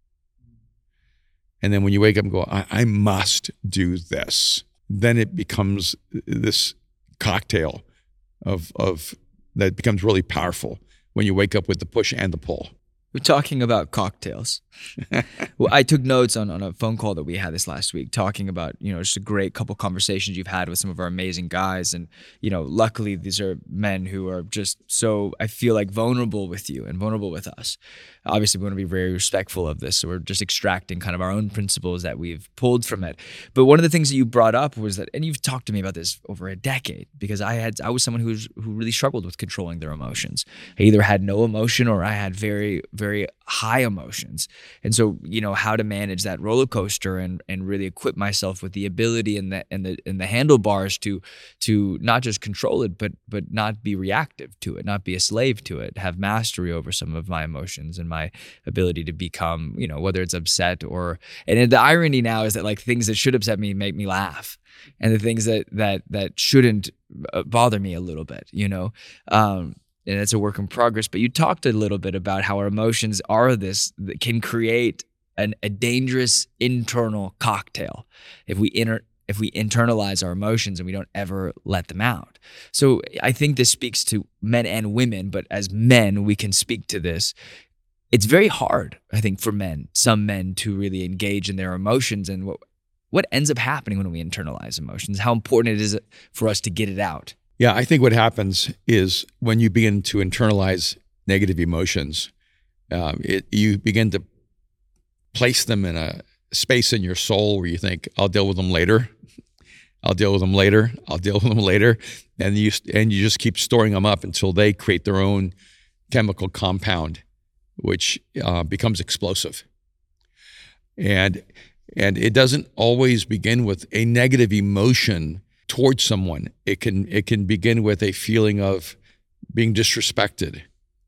And then when you wake up and go, I, I must do this, then it becomes this cocktail of of that becomes really powerful when you wake up with the push and the pull. We're talking about cocktails. Well, I took notes on, on a phone call that we had this last week, talking about, you know, just a great couple conversations you've had with some of our amazing guys. And, you know, luckily these are men who are just so, I feel like, vulnerable with you and vulnerable with us. Obviously, we want to be very respectful of this. So we're just extracting kind of our own principles that we've pulled from it. But one of the things that you brought up was that, and you've talked to me about this over a decade, because I had, I was someone who's, who really struggled with controlling their emotions. I either had no emotion or I had very, very high emotions. And so, you know, how to manage that roller coaster and and really equip myself with the ability and the and the and the handlebars to to not just control it, but but not be reactive to it, not be a slave to it, have mastery over some of my emotions and my ability to become, you know, whether it's upset or, and the irony now is that like things that should upset me make me laugh. And the things that that that shouldn't bother me a little bit, you know. Um, and it's a work in progress, but you talked a little bit about how our emotions are this, that can create an, a dangerous internal cocktail if we enter, if we internalize our emotions and we don't ever let them out. So I think this speaks to men and women, but as men, we can speak to this. It's very hard, I think, for men, some men, to really engage in their emotions, and what what ends up happening when we internalize emotions, how important it is for us to get it out. Yeah, I think what happens is when you begin to internalize negative emotions, um, it, you begin to place them in a space in your soul where you think, I'll deal with them later. I'll deal with them later. I'll deal with them later. And you, and you just keep storing them up until they create their own chemical compound, which uh, becomes explosive. And And it doesn't always begin with a negative emotion towards someone. It can it can begin with a feeling of being disrespected.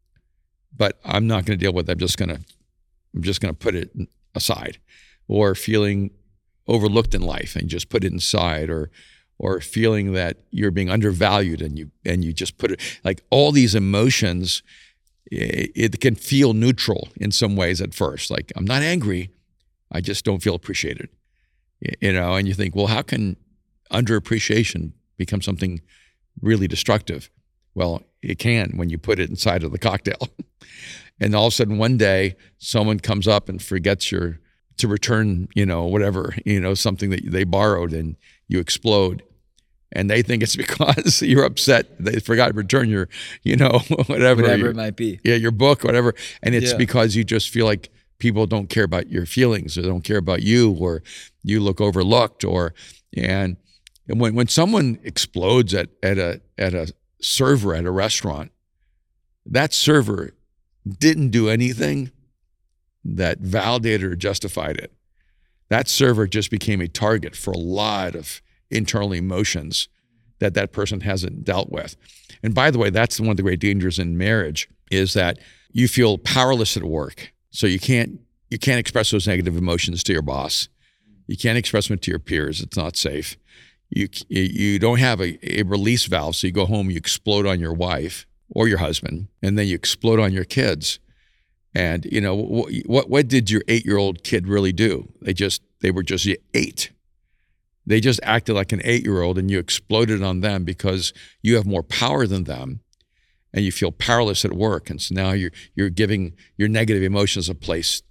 But I'm not going to deal with it. I'm just going to I'm just going to put it aside. Or feeling overlooked in life and just put it inside, or or feeling that you're being undervalued and you and you just put it, like all these emotions, it, it can feel neutral in some ways at first. Like, I'm not angry, I just don't feel appreciated, you know, and you think, well, how can underappreciation become something really destructive? Well, it can when you put it inside of the cocktail. And all of a sudden one day someone comes up and forgets your, to return, you know, whatever, you know, something that they borrowed, and you explode. And they think it's because you're upset. They forgot to return your, you know, whatever. Whatever your, it might be. Yeah, your book, whatever. And it's Yeah. because you just feel like people don't care about your feelings, or they don't care about you, or you look overlooked, or and, and when when someone explodes at at a at a server at a restaurant, that server didn't do anything that validated or justified it. That server just became a target for a lot of internal emotions that that person hasn't dealt with. And by the way, that's one of the great dangers in marriage, is that you feel powerless at work. So you can't you can't express those negative emotions to your boss. You can't express them to your peers. It's not safe. You you don't have a, a release valve. So you go home, you explode on your wife or your husband, and then you explode on your kids. And you know what? What did your eight-year-old kid really do? They just they were just eight. They just acted like an eight-year-old, and you exploded on them because you have more power than them, and you feel powerless at work. And so now you're you're giving your negative emotions a place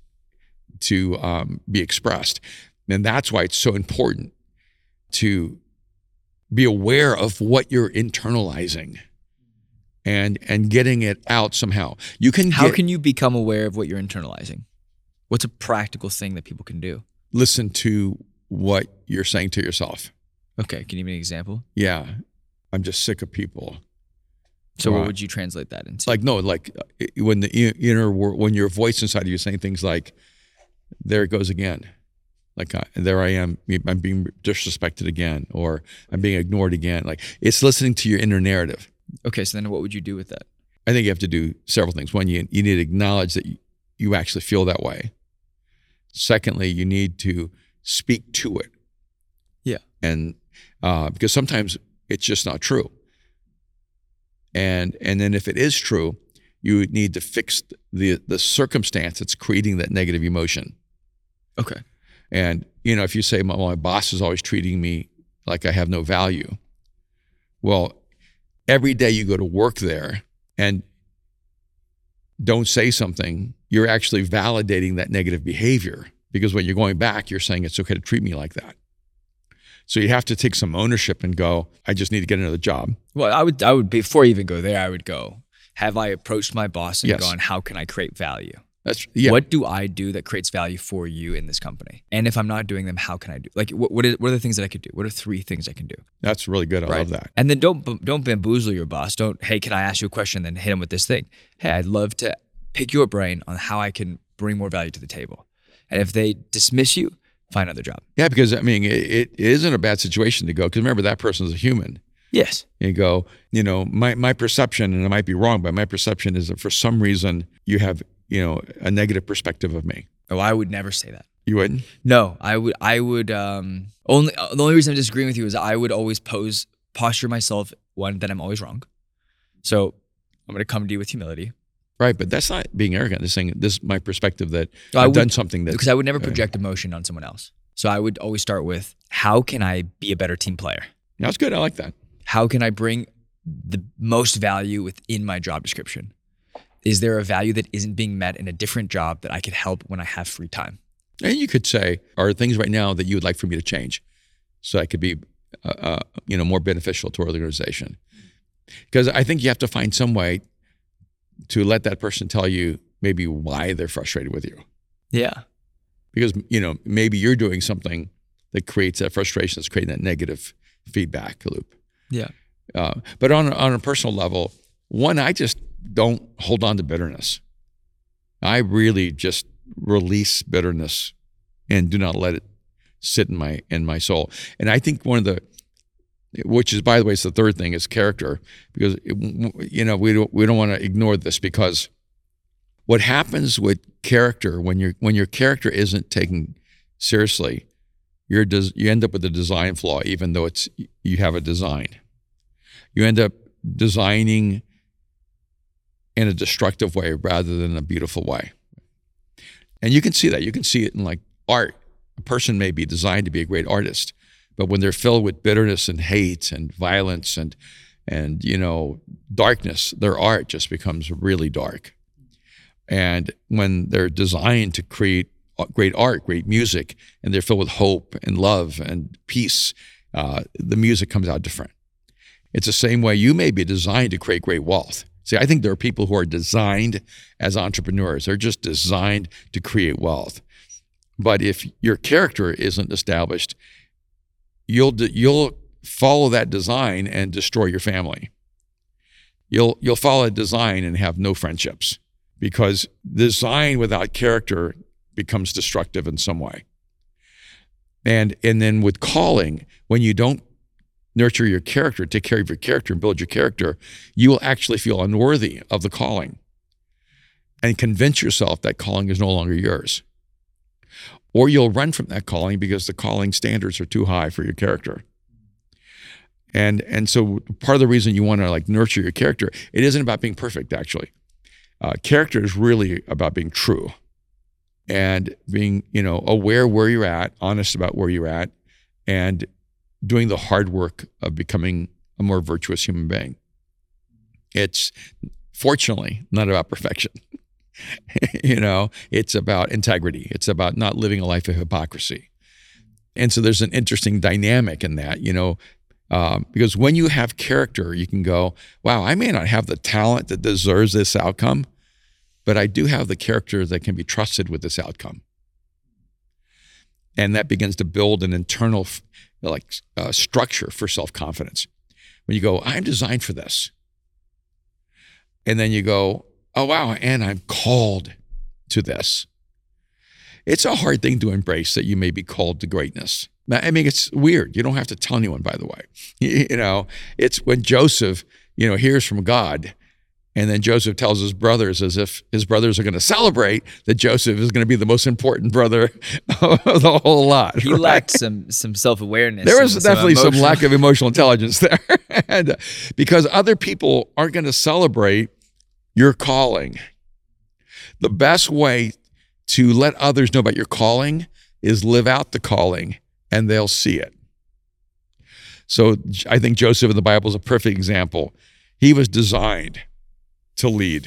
to um, be expressed. And that's why it's so important to be aware of what you're internalizing and and getting it out somehow. You can How get, can you become aware of what you're internalizing? What's a practical thing that people can do? listen to what you're saying to yourself. Okay, can you give me an example? Yeah, I'm just sick of people. So Right. what would you translate that into? Like, no, like uh, when the i- inner wor- when your voice inside of you is saying things like, there it goes again. Like, uh, there I am, I'm being disrespected again, or I'm being ignored again. Like, it's listening to your inner narrative. Okay, so then what would you do with that? I think you have to do several things. One, you, you need to acknowledge that you, you actually feel that way. Secondly, you need to speak to it. Yeah. And uh, because sometimes it's just not true. And and then if it is true, you need to fix the the circumstance that's creating that negative emotion. Okay. And, you know, if you say, my, my boss is always treating me like I have no value. Well, every day you go to work there and don't say something, you're actually validating that negative behavior, because when you're going back, you're saying it's okay to treat me like that. So you have to take some ownership and go, I just need to get another job. Well, I would, I would, before you even go there, I would go, have I approached my boss and Yes. gone, how can I create value? That's yeah. What do I do that creates value for you in this company? And if I'm not doing them, how can I do? Like, what what are, what are the things that I could do? What are three things I can do? That's really good. I love that. And then don't don't bamboozle your boss. Don't, hey, can I ask you a question? Then hit him with this thing. Hey, I'd love to pick your brain on how I can bring more value to the table. And if they dismiss you, find another job. Yeah, because I mean, it, it isn't a bad situation to go, because remember, that person's a human. Yes. And you go, you know, my, my perception, and I might be wrong, but my perception is that for some reason you have, you know, a negative perspective of me. Oh, I would never say that. You wouldn't? No, I would. I would. Um, only the only reason I'm disagreeing with you is I would always pose posture myself one that I'm always wrong. So I'm going to come to you with humility. Right, but that's not being arrogant. It's saying this is my perspective that I I've would- done something that Because I would never project emotion on someone else. So I would always start with, how can I be a better team player? That's good. I like that. How can I bring the most value within my job description? Is there a value that isn't being met in a different job that I could help when I have free time? And you could say, are there things right now that you would like for me to change so I could be, uh, uh, you know, more beneficial to our organization? Because I think you have to find some way to let that person tell you maybe why they're frustrated with you. Yeah. Because, you know, maybe you're doing something that creates that frustration, that's creating that negative feedback loop. Yeah. Uh, but on, on a personal level, one, I just don't hold on to bitterness. I really just release bitterness and do not let it sit in my in my soul. And I think one of the, which is, by the way, it's the third thing, is character. Because, you know, we don't we don't want to ignore this, because what happens with character, when your when your character isn't taken seriously, you're des, you end up with a design flaw, even though it's you have a design. You end up designing in a destructive way rather than a beautiful way. And you can see that. You can see it in, like, art. A person may be designed to be a great artist, but when they're filled with bitterness and hate and violence and, and you know, darkness, their art just becomes really dark. And when they're designed to create great art, great music, and they're filled with hope and love and peace, uh, the music comes out different. It's the same way you may be designed to create great wealth. See, I think there are people who are designed as entrepreneurs. They're just designed to create wealth. But if your character isn't established, you'll you'll follow that design and destroy your family. You'll you'll follow a design and have no friendships, because design without character becomes destructive in some way. And and then with calling, when you don't nurture your character, take care of your character and build your character, you will actually feel unworthy of the calling and convince yourself that calling is no longer yours. Or you'll run from that calling because the calling standards are too high for your character. And and so part of the reason you want to, like, nurture your character, it isn't about being perfect, actually. Uh, character is really about being true and being, you know, aware where you're at, honest about where you're at, and doing the hard work of becoming a more virtuous human being. It's fortunately not about perfection. You know, it's about integrity. It's about not living a life of hypocrisy. And so there's an interesting dynamic in that, you know, um, because when you have character, you can go, wow, I may not have the talent that deserves this outcome, but I do have the character that can be trusted with this outcome. And that begins to build an internal, like, uh, structure for self-confidence. When you go, I'm designed for this. And then you go, oh, wow, and I'm called to this. It's a hard thing to embrace that you may be called to greatness. I mean, it's weird. You don't have to tell anyone, by the way. You know, it's when Joseph, you know, hears from God, and then Joseph tells his brothers, as if his brothers are going to celebrate that Joseph is going to be the most important brother of the whole lot. He right? lacked some some self-awareness. There was some, definitely some, some lack of emotional intelligence there. And, uh, because other people aren't going to celebrate your calling. The best way to let others know about your calling is live out the calling, and they'll see it. So I think Joseph in the Bible is a perfect example. He was designed to lead.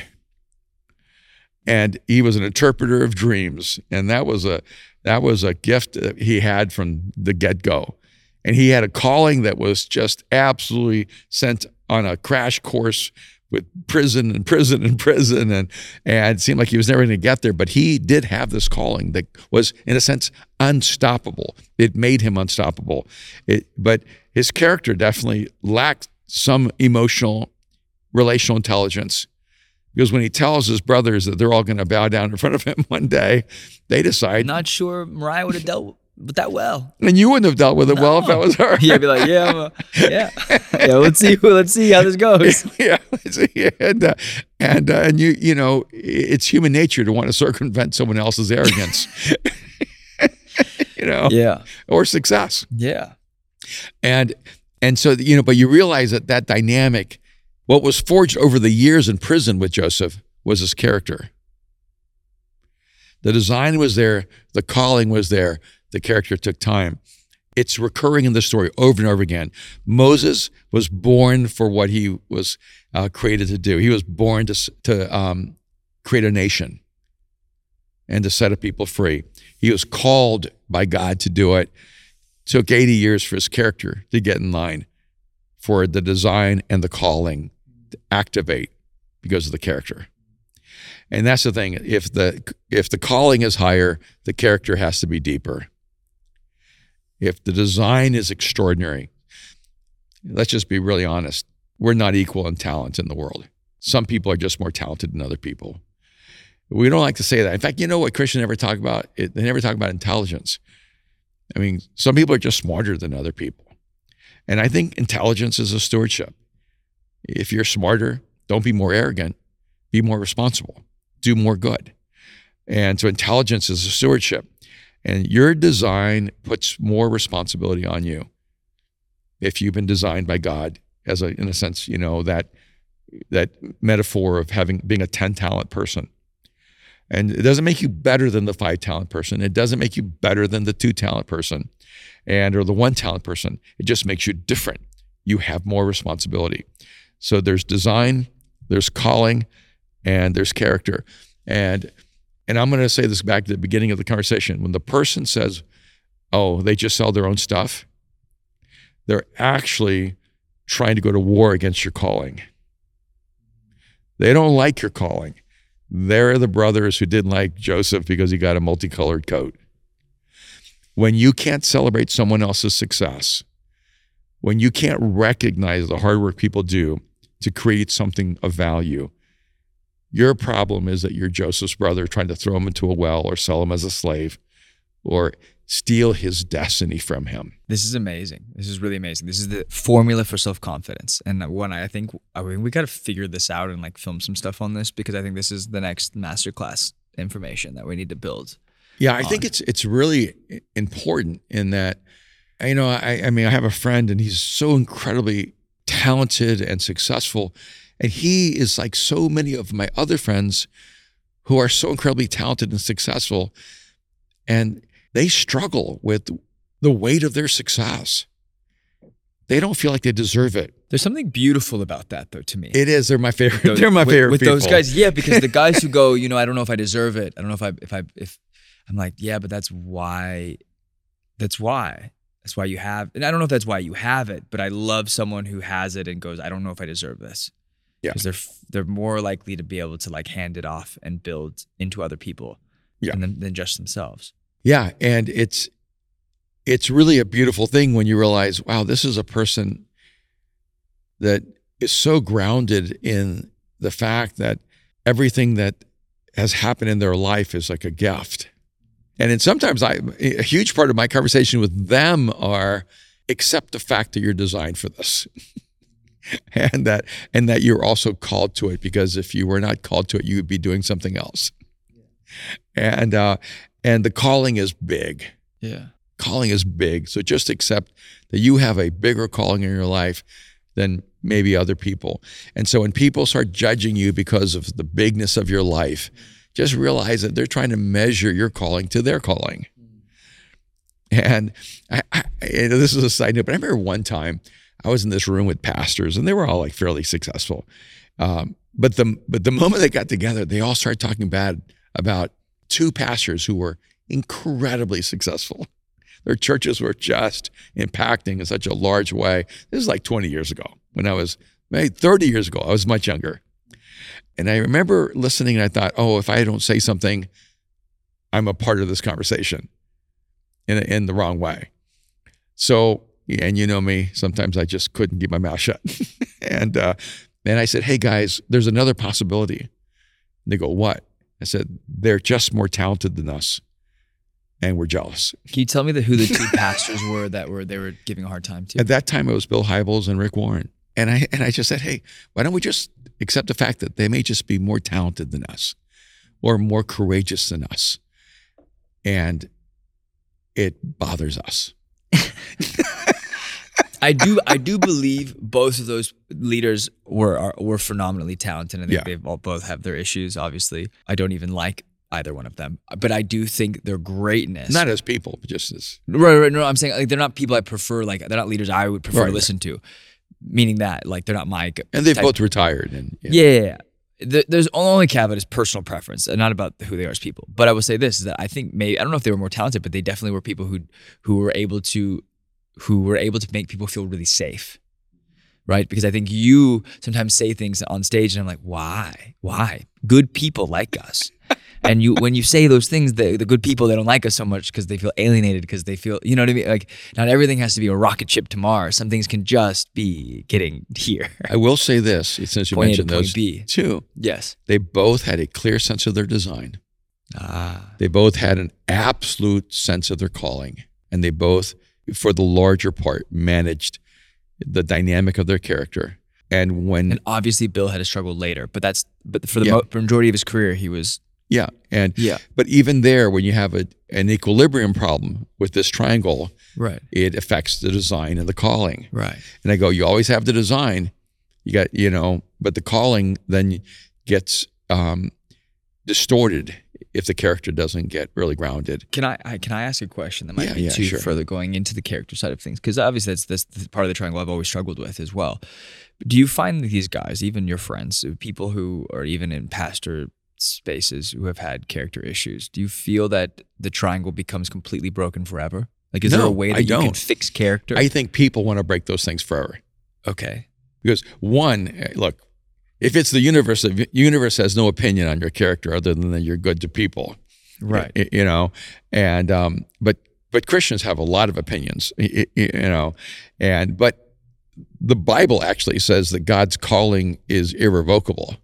And he was an interpreter of dreams. And that was a that was a gift that he had from the get-go. And he had a calling that was just absolutely sent on a crash course with prison and prison and prison. And, and it seemed like he was never going to get there. But he did have this calling that was, in a sense, unstoppable. It made him unstoppable. It, but his character definitely lacked some emotional, relational intelligence. Because when he tells his brothers that they're all going to bow down in front of him one day, they decide. Not sure Mariah would have dealt with that well. And you wouldn't have dealt with it No. well if that was her. Yeah, be like, yeah, well, yeah, yeah. Let's see, let's see how this goes. Yeah, and uh, and uh, and you you know, it's human nature to want to circumvent someone else's arrogance. You know, Yeah, or success. yeah, And and so, you know, but you realize that that dynamic, what was forged over the years in prison with Joseph was his character. The design was there, the calling was there, the character took time. It's recurring in the story over and over again. Moses was born for what he was uh, created to do. He was born to, to um, create a nation and to set a people free. He was called by God to do it. It took eighty years for his character to get in line, for the design and the calling to activate because of the character. And that's the thing. If the if the calling is higher, the character has to be deeper. If the design is extraordinary, let's just be really honest. We're not equal in talent in the world. Some people are just more talented than other people. We don't like to say that. In fact, you know what Christians never talk about? It, they never talk about intelligence. I mean, some people are just smarter than other people. And I think intelligence is a stewardship. If you're smarter, don't be more arrogant. Be more responsible. Do more good. And so intelligence is a stewardship. And your design puts more responsibility on you if you've been designed by God as a, in a sense, you know, that that metaphor of having being a ten talent person. And it doesn't make you better than the five talent person. It doesn't make you better than the two talent person and or the one talent person. It just makes you different. You have more responsibility. So there's design, there's calling, and there's character. And And I'm going to say this back to the beginning of the conversation. When the person says, oh, they just sell their own stuff, they're actually trying to go to war against your calling. They don't like your calling. They're the brothers who didn't like Joseph because he got a multicolored coat. When you can't celebrate someone else's success, when you can't recognize the hard work people do to create something of value, your problem is that you're Joseph's brother trying to throw him into a well or sell him as a slave or steal his destiny from him. This is amazing. This is really amazing. This is the formula for self-confidence. And when I think, I mean, we got to figure this out and like film some stuff on this, because I think this is the next masterclass information that we need to build. Yeah, I on. think it's it's really important in that, you know, I, I mean, I have a friend and he's so incredibly talented and successful. And he is like so many of my other friends who are so incredibly talented and successful, and they struggle with the weight of their success. They don't feel like they deserve it. There's something beautiful about that, though, to me. It is. They're my favorite. Those, They're my with, favorite with people. those guys. Yeah, because the guys who go, you know, I don't know if I deserve it. I don't know if I, if I, if I'm like, yeah, but that's why, that's why. That's why you have, and I don't know if that's why you have it, but I love someone who has it and goes, I don't know if I deserve this. Yeah. Because they're they're more likely to be able to like hand it off and build into other people, yeah, than, than just themselves. Yeah, and it's it's really a beautiful thing when you realize, wow, this is a person that is so grounded in the fact that everything that has happened in their life is like a gift. And then sometimes I a huge part of my conversation with them are accept the fact that you're designed for this. And that and that you're also called to it, because if you were not called to it, you would be doing something else. Yeah. And uh, and the calling is big. Yeah, calling is big. So just accept that you have a bigger calling in your life than maybe other people. And so when people start judging you because of the bigness of your life, just realize that they're trying to measure your calling to their calling. And I, I, this is a side note, but I remember one time I was in this room with pastors, and they were all like fairly successful. Um, but the but the moment they got together, they all started talking bad about two pastors who were incredibly successful. Their churches were just impacting in such a large way. This is like twenty years ago when I was, maybe thirty years ago, I was much younger. And I remember listening and I thought, oh, if I don't say something, I'm a part of this conversation in, in the wrong way. So, and you know me, sometimes I just couldn't keep my mouth shut. and uh, and I said, hey guys, there's another possibility. And they go, what? I said, they're just more talented than us, and we're jealous. Can you tell me the, who the two pastors were that were they were giving a hard time to? At that time, it was Bill Hybels and Rick Warren. And I and I just said, hey, why don't we just accept the fact that they may just be more talented than us or more courageous than us? And it bothers us. I do I do believe both of those leaders were are, were phenomenally talented. I think yeah. they've all both have their issues, obviously. I don't even like either one of them, but I do think their greatness. Not as people, but just as right, right. No, I'm saying like they're not people I prefer. Like they're not leaders I would prefer Right. to listen to. Meaning that like they're not my. and they've type. both retired. And Yeah, yeah, yeah. The, there's only caveat is personal preference, and not about who they are as people. But I will say this: is that I think maybe I don't know if they were more talented, but they definitely were people who who were able to who were able to make people feel really safe. Right? Because I think you sometimes say things on stage and I'm like, why? Why? Good people like us. And you, when you say those things, the, the good people, they don't like us so much because they feel alienated, because they feel, you know what I mean? Like not everything has to be a rocket ship to Mars. Some things can just be getting here. I will say this, since you Point A mentioned to point those B. two, Yes. they both had a clear sense of their design. Ah. They both had an absolute sense of their calling. And they both, for the larger part, managed the dynamic of their character. And when And obviously Bill had a struggle later, but that's, but for the Yeah. mo- majority of his career, he was, yeah, and yeah. but even there, when you have a, an equilibrium problem with this triangle, Right. it affects the design and the calling. Right. And I go, you always have the design, you got, you know, but the calling then gets um, distorted if the character doesn't get really grounded. Can I, I can I ask a question that might Yeah, be yeah, too sure. further going into the character side of things? Because obviously that's this this part of the triangle I've always struggled with as well. But do you find that these guys, even your friends, people who are even in pastor spaces who have had character issues, do you feel that the triangle becomes completely broken forever? Like, is there No, a way that I you can don't. fix character? I think people want to break those things forever. okay. Because one, eh, look, if it's the universe, the universe has no opinion on your character other than that you're good to people. Right. Y- You know, and um, but but Christians have a lot of opinions. y- y- You know, and but the Bible actually says that God's calling is irrevocable.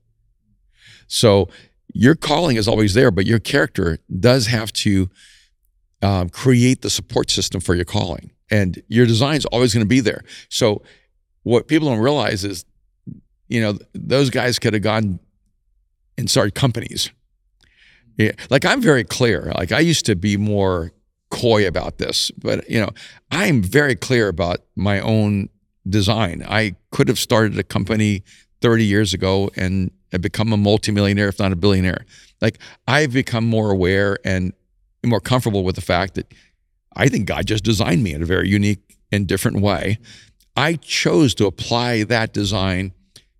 So your calling is always there, but your character does have to um, create the support system for your calling, and your design is always going to be there. So what people don't realize is, you know, those guys could have gone and started companies. Yeah, like I'm very clear. Like I used to be more coy about this, but you know, I'm very clear about my own design. I could have started a company thirty years ago and have become a multimillionaire, if not a billionaire. Like I've become more aware and more comfortable with the fact that I think God just designed me in a very unique and different way. I chose to apply that design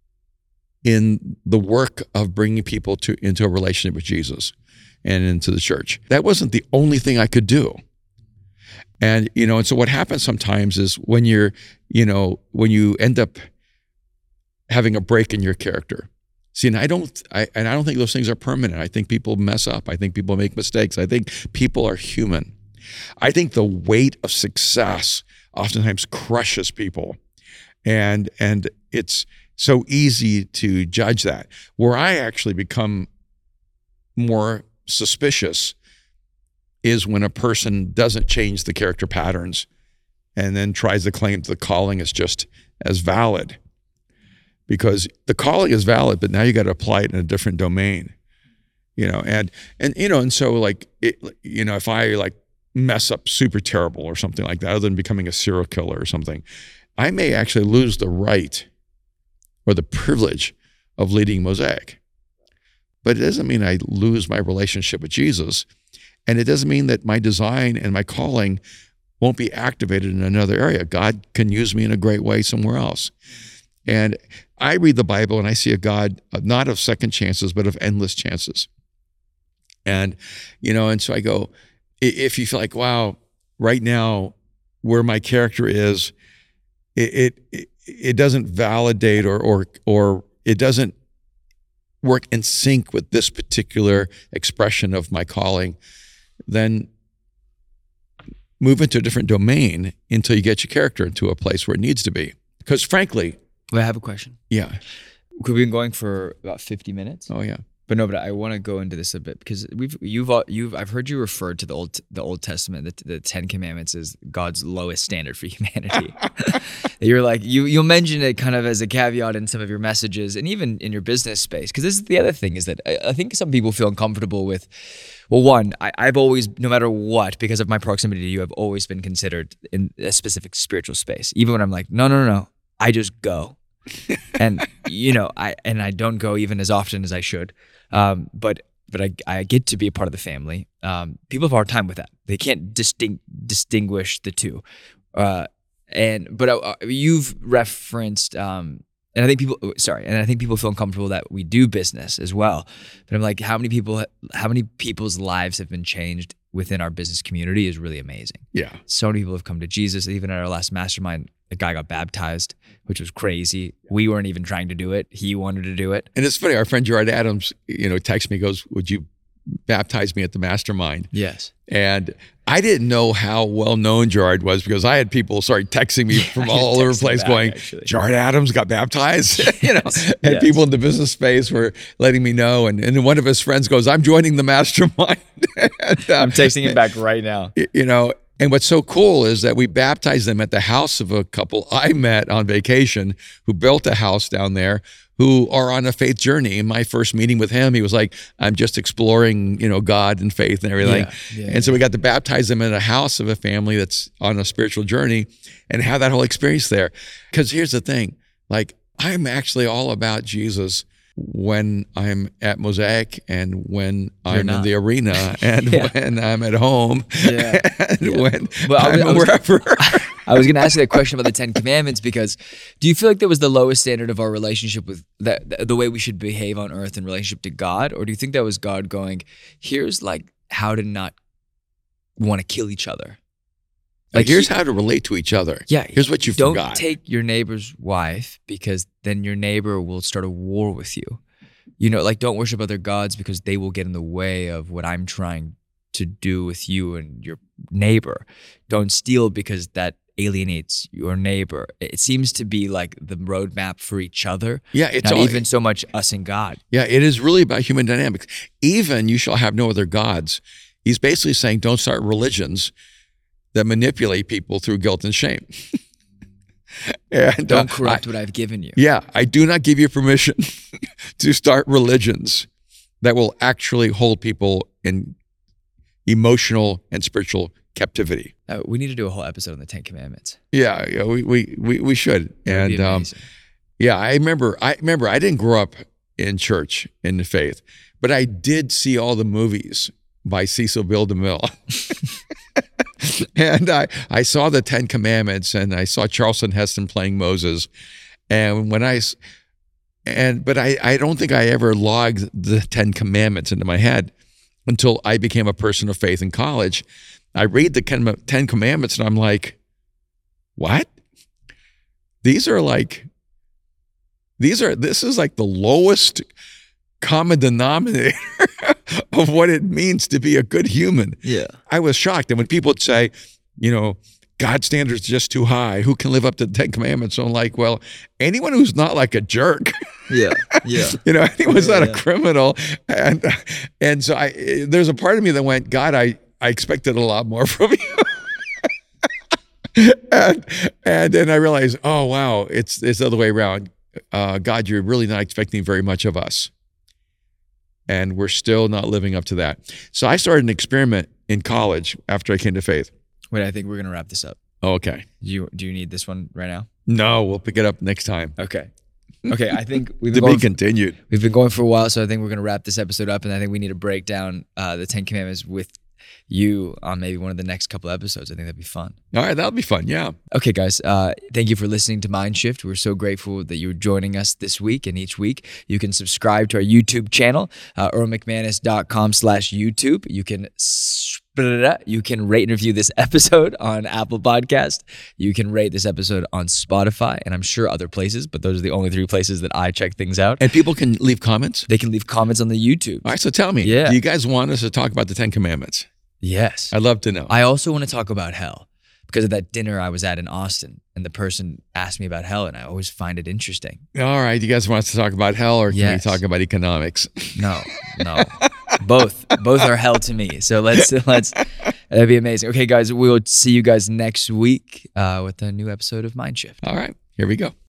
in the work of bringing people to into a relationship with Jesus and into the church. That wasn't the only thing I could do. And, you know, and so what happens sometimes is when you're, you know, when you end up having a break in your character. See, and I don't, I, and I don't think those things are permanent. I think people mess up. I think people make mistakes. I think people are human. I think the weight of success oftentimes crushes people. And, and it's so easy to judge that. Where I actually become more suspicious is when a person doesn't change the character patterns and then tries to claim the calling is just as valid. Because the calling is valid, but now you got to apply it in a different domain, you know, and, and, you know, and so like, it, you know, if I like mess up super terrible or something like that, other than becoming a serial killer or something, I may actually lose the right or the privilege of leading Mosaic. But it doesn't mean I lose my relationship with Jesus. And it doesn't mean that my design and my calling won't be activated in another area. God can use me in a great way somewhere else. And I read the Bible and I see a God not of second chances, but of endless chances. And, you know, and so I go, if you feel like, wow, right now where my character is, it it, it doesn't validate or or or it doesn't work in sync with this particular expression of my calling, then move into a different domain until you get your character into a place where it needs to be. Because frankly, Wait, I have a question. yeah. We've been going for about fifty minutes. Oh, yeah. But no, but I want to go into this a bit because we've you've all- you've I've heard you refer to the old the Old Testament, the, the Ten Commandments as God's lowest standard for humanity. You're like you you'll mention it kind of as a caveat in some of your messages and even in your business space. Because this is the other thing is that I, I think some people feel uncomfortable with. Well, one, I, I've always, no matter what, because of my proximity to you, I've always been considered in a specific spiritual space. Even when I'm like, no, no, no, no, I just go. and you know, I and I don't go even as often as I should. Um, but but I, I get to be a part of the family. Um, people have a hard time with that. They can't distinct, distinguish the two. Uh, and but uh, you've referenced, um, and I think people, sorry, and I think people feel uncomfortable that we do business as well. But I'm like, how many people, how many people's lives have been changed within our business community is really amazing. Yeah. So many people have come to Jesus. Even at our last mastermind, a guy got baptized, which was crazy. We weren't even trying to do it. He wanted to do it. And it's funny, our friend Gerard Adams, you know, texts me, goes, would you baptize me at the mastermind? Yes. And I didn't know how well known Gerard was because I had people start texting me from Yeah, all over the texted place back, going, actually. Gerard Adams got baptized, you know, Yes, and yes. people in the business space were letting me know. And, and then one of his friends goes, I'm joining the mastermind. and, uh, I'm texting him back right now. You know, and what's so cool is that we baptized them at the house of a couple I met on vacation who built a house down there, who are on a faith journey. In my first meeting with him, he was like, I'm just exploring, you know, God and faith and everything. Yeah, yeah, and so we got to baptize them in a house of a family that's on a spiritual journey and have that whole experience there. Because here's the thing, like, I'm actually all about Jesus when I'm at Mosaic and when I'm not. in the arena and Yeah. when I'm at home Yeah. and Yeah. when Well, I was- I'm I was- wherever. I was going to ask you that question about the Ten Commandments because do you feel like that was the lowest standard of our relationship with that, the way we should behave on earth in relationship to God? Or do you think that was God going, here's like how to not want to kill each other? Like, here's he- how to relate to each other. Yeah. Here's what you Don't forgot. take your neighbor's wife because then your neighbor will start a war with you. You know, like don't worship other gods because they will get in the way of what I'm trying to do with you and your neighbor. Don't steal because that alienates your neighbor. It seems to be like the roadmap for each other. yeah, it's Not all, even so much us and God. yeah, it is really about human dynamics. Even you shall have no other gods. He's basically saying don't start religions that manipulate people through guilt and shame. and Don't uh, corrupt I- what I've given you. Yeah, I do not give you permission to start religions that will actually hold people in emotional and spiritual captivity. Uh, we need to do a whole episode on the Ten Commandments. Yeah, yeah, we we we, we should. That would be And um, amazing. yeah, I remember. I remember. I didn't grow up in church in the faith, but I did see all the movies by Cecil B. DeMille. And I, I saw the Ten Commandments, and I saw Charlton Heston playing Moses. And when I, s- and but I, I don't think I ever logged the Ten Commandments into my head until I became a person of faith in college. I read the Ten Ten Commandments, and I'm like, what? These are like, these are, this is like the lowest common denominator of what it means to be a good human. Yeah. I was shocked. And when people would say, you know, God's standards are just too high, who can live up to the Ten Commandments? So I'm like, well, anyone who's not like a jerk, Yeah. Yeah. you know, anyone's Yeah, not yeah. a criminal. And and so I, there's a part of me that went, God, I, I expected a lot more from you. and and then I realized, oh, wow, it's, it's the other way around. Uh, God, you're really not expecting very much of us. And we're still not living up to that. So I started an experiment in college after I came to faith. Wait, I think we're gonna wrap this up. Oh, okay. Do you do you need this one right now? No, we'll pick it up next time. Okay. Okay. I think we've To been be going. continued. We've been going for a while, so I think we're gonna wrap this episode up, and I think we need to break down uh, the Ten Commandments with you on maybe one of the next couple episodes. I think that'd be fun. All right, that'll be fun. Yeah. Okay, guys. Uh, thank you for listening to Mindshift. We're so grateful that you're joining us this week and each week. You can subscribe to our YouTube channel, uh, earl mcmanus dot com slash YouTube. You can you can rate and review this episode on Apple Podcast. You can rate this episode on Spotify, and I'm sure other places, but those are the only three places that I check things out. And people can leave comments. They can leave comments on the YouTube. All right, so tell me, Yeah. do you guys want us to talk about the Ten Commandments? Yes. I'd love to know. I also want to talk about hell because of that dinner I was at in Austin, and the person asked me about hell, and I always find it interesting. All right, you guys want us to talk about hell, or can Yes. we talk about economics? No, no, both, both are hell to me. So let's let's that'd be amazing. Okay, guys, we'll see you guys next week uh, with a new episode of Mindshift. All right, here we go.